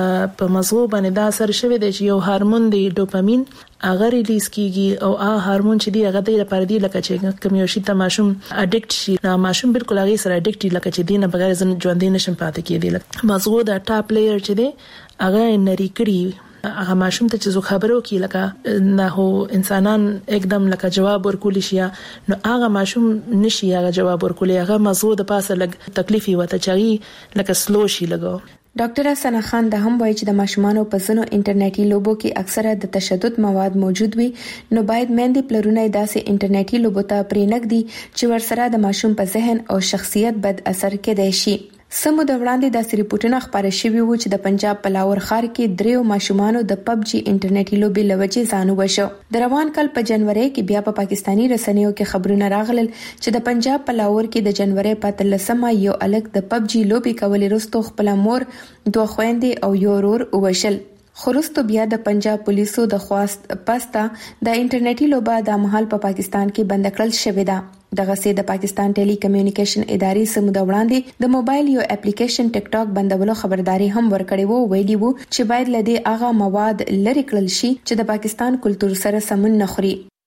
په مزغو باندې دا اثر شوی دی چې یو هورمون دی ډوپامین هغه ریلیز کیږي او هغه هورمون چې دی هغه د لپاره دی لکه چې کوم یو شی ته ماشوم اډیکټ شي نو ماشوم بالکل هغه سره اډیکټ لکه چې دینه بغیر ژوندې نشم پاتې کېدی مزغو دا ټاپ لیئر چې دی هغه نری کړی هغه ماشوم ته چې زو خبرو کې لکه نه هو انسانان एकदम لکه جواب ورکول شي نو هغه ماشوم نشي هغه جواب ورکول هغه مزغو د پاسه لګ تکلیفي وته چاغي لکه سلو شي لګو ډاکټر سنا خان د هم وایي چې د ماشومانو په ځینو انټرنیټي لوبو کې اکثره د تشدد مواد موجود وي، نو باید میندې پلرونه داسې انټرنیټي لوبو ته پرېنږدي چې ورسره د ماشوم په ذهن او شخصیت بد اثر کېدای شي. سمو د وړاندې داسې ریپورتونه خبرې شوي وو چې د پنجاب په لاهور ښار کې دریو ماشومانو د پب جي انټرنیټي لوبي لوجې ځان ووژه. د روان کال په جنوري کې بیا په پا پاکستاني رسنیو کې خبرونه راغلل چې د پنجاب په لاهور کې د جنوري په اتلسمه یو الګ د پب جي لوبي کولې وروسته خپل مور، دوه خويندې او یو ورور ووژل. خورستو بیا د پنجاب پولیسو د خواست پستا د انټرنیټي لوبه د مهال په پا پاکستان کې بند کړل شوې ده. دغه سي د پاکستان ټيلي کمیونیکیشن ادارې سمو د وړاندې د موبایل یو اپلیکیشن ټیک ټاک بندولو خبرداري هم ورکړې وو، ویلي وو چې باید لدی هغه مواد لری کړل شي چې د پاکستان کلچر سره سمون نه خوري.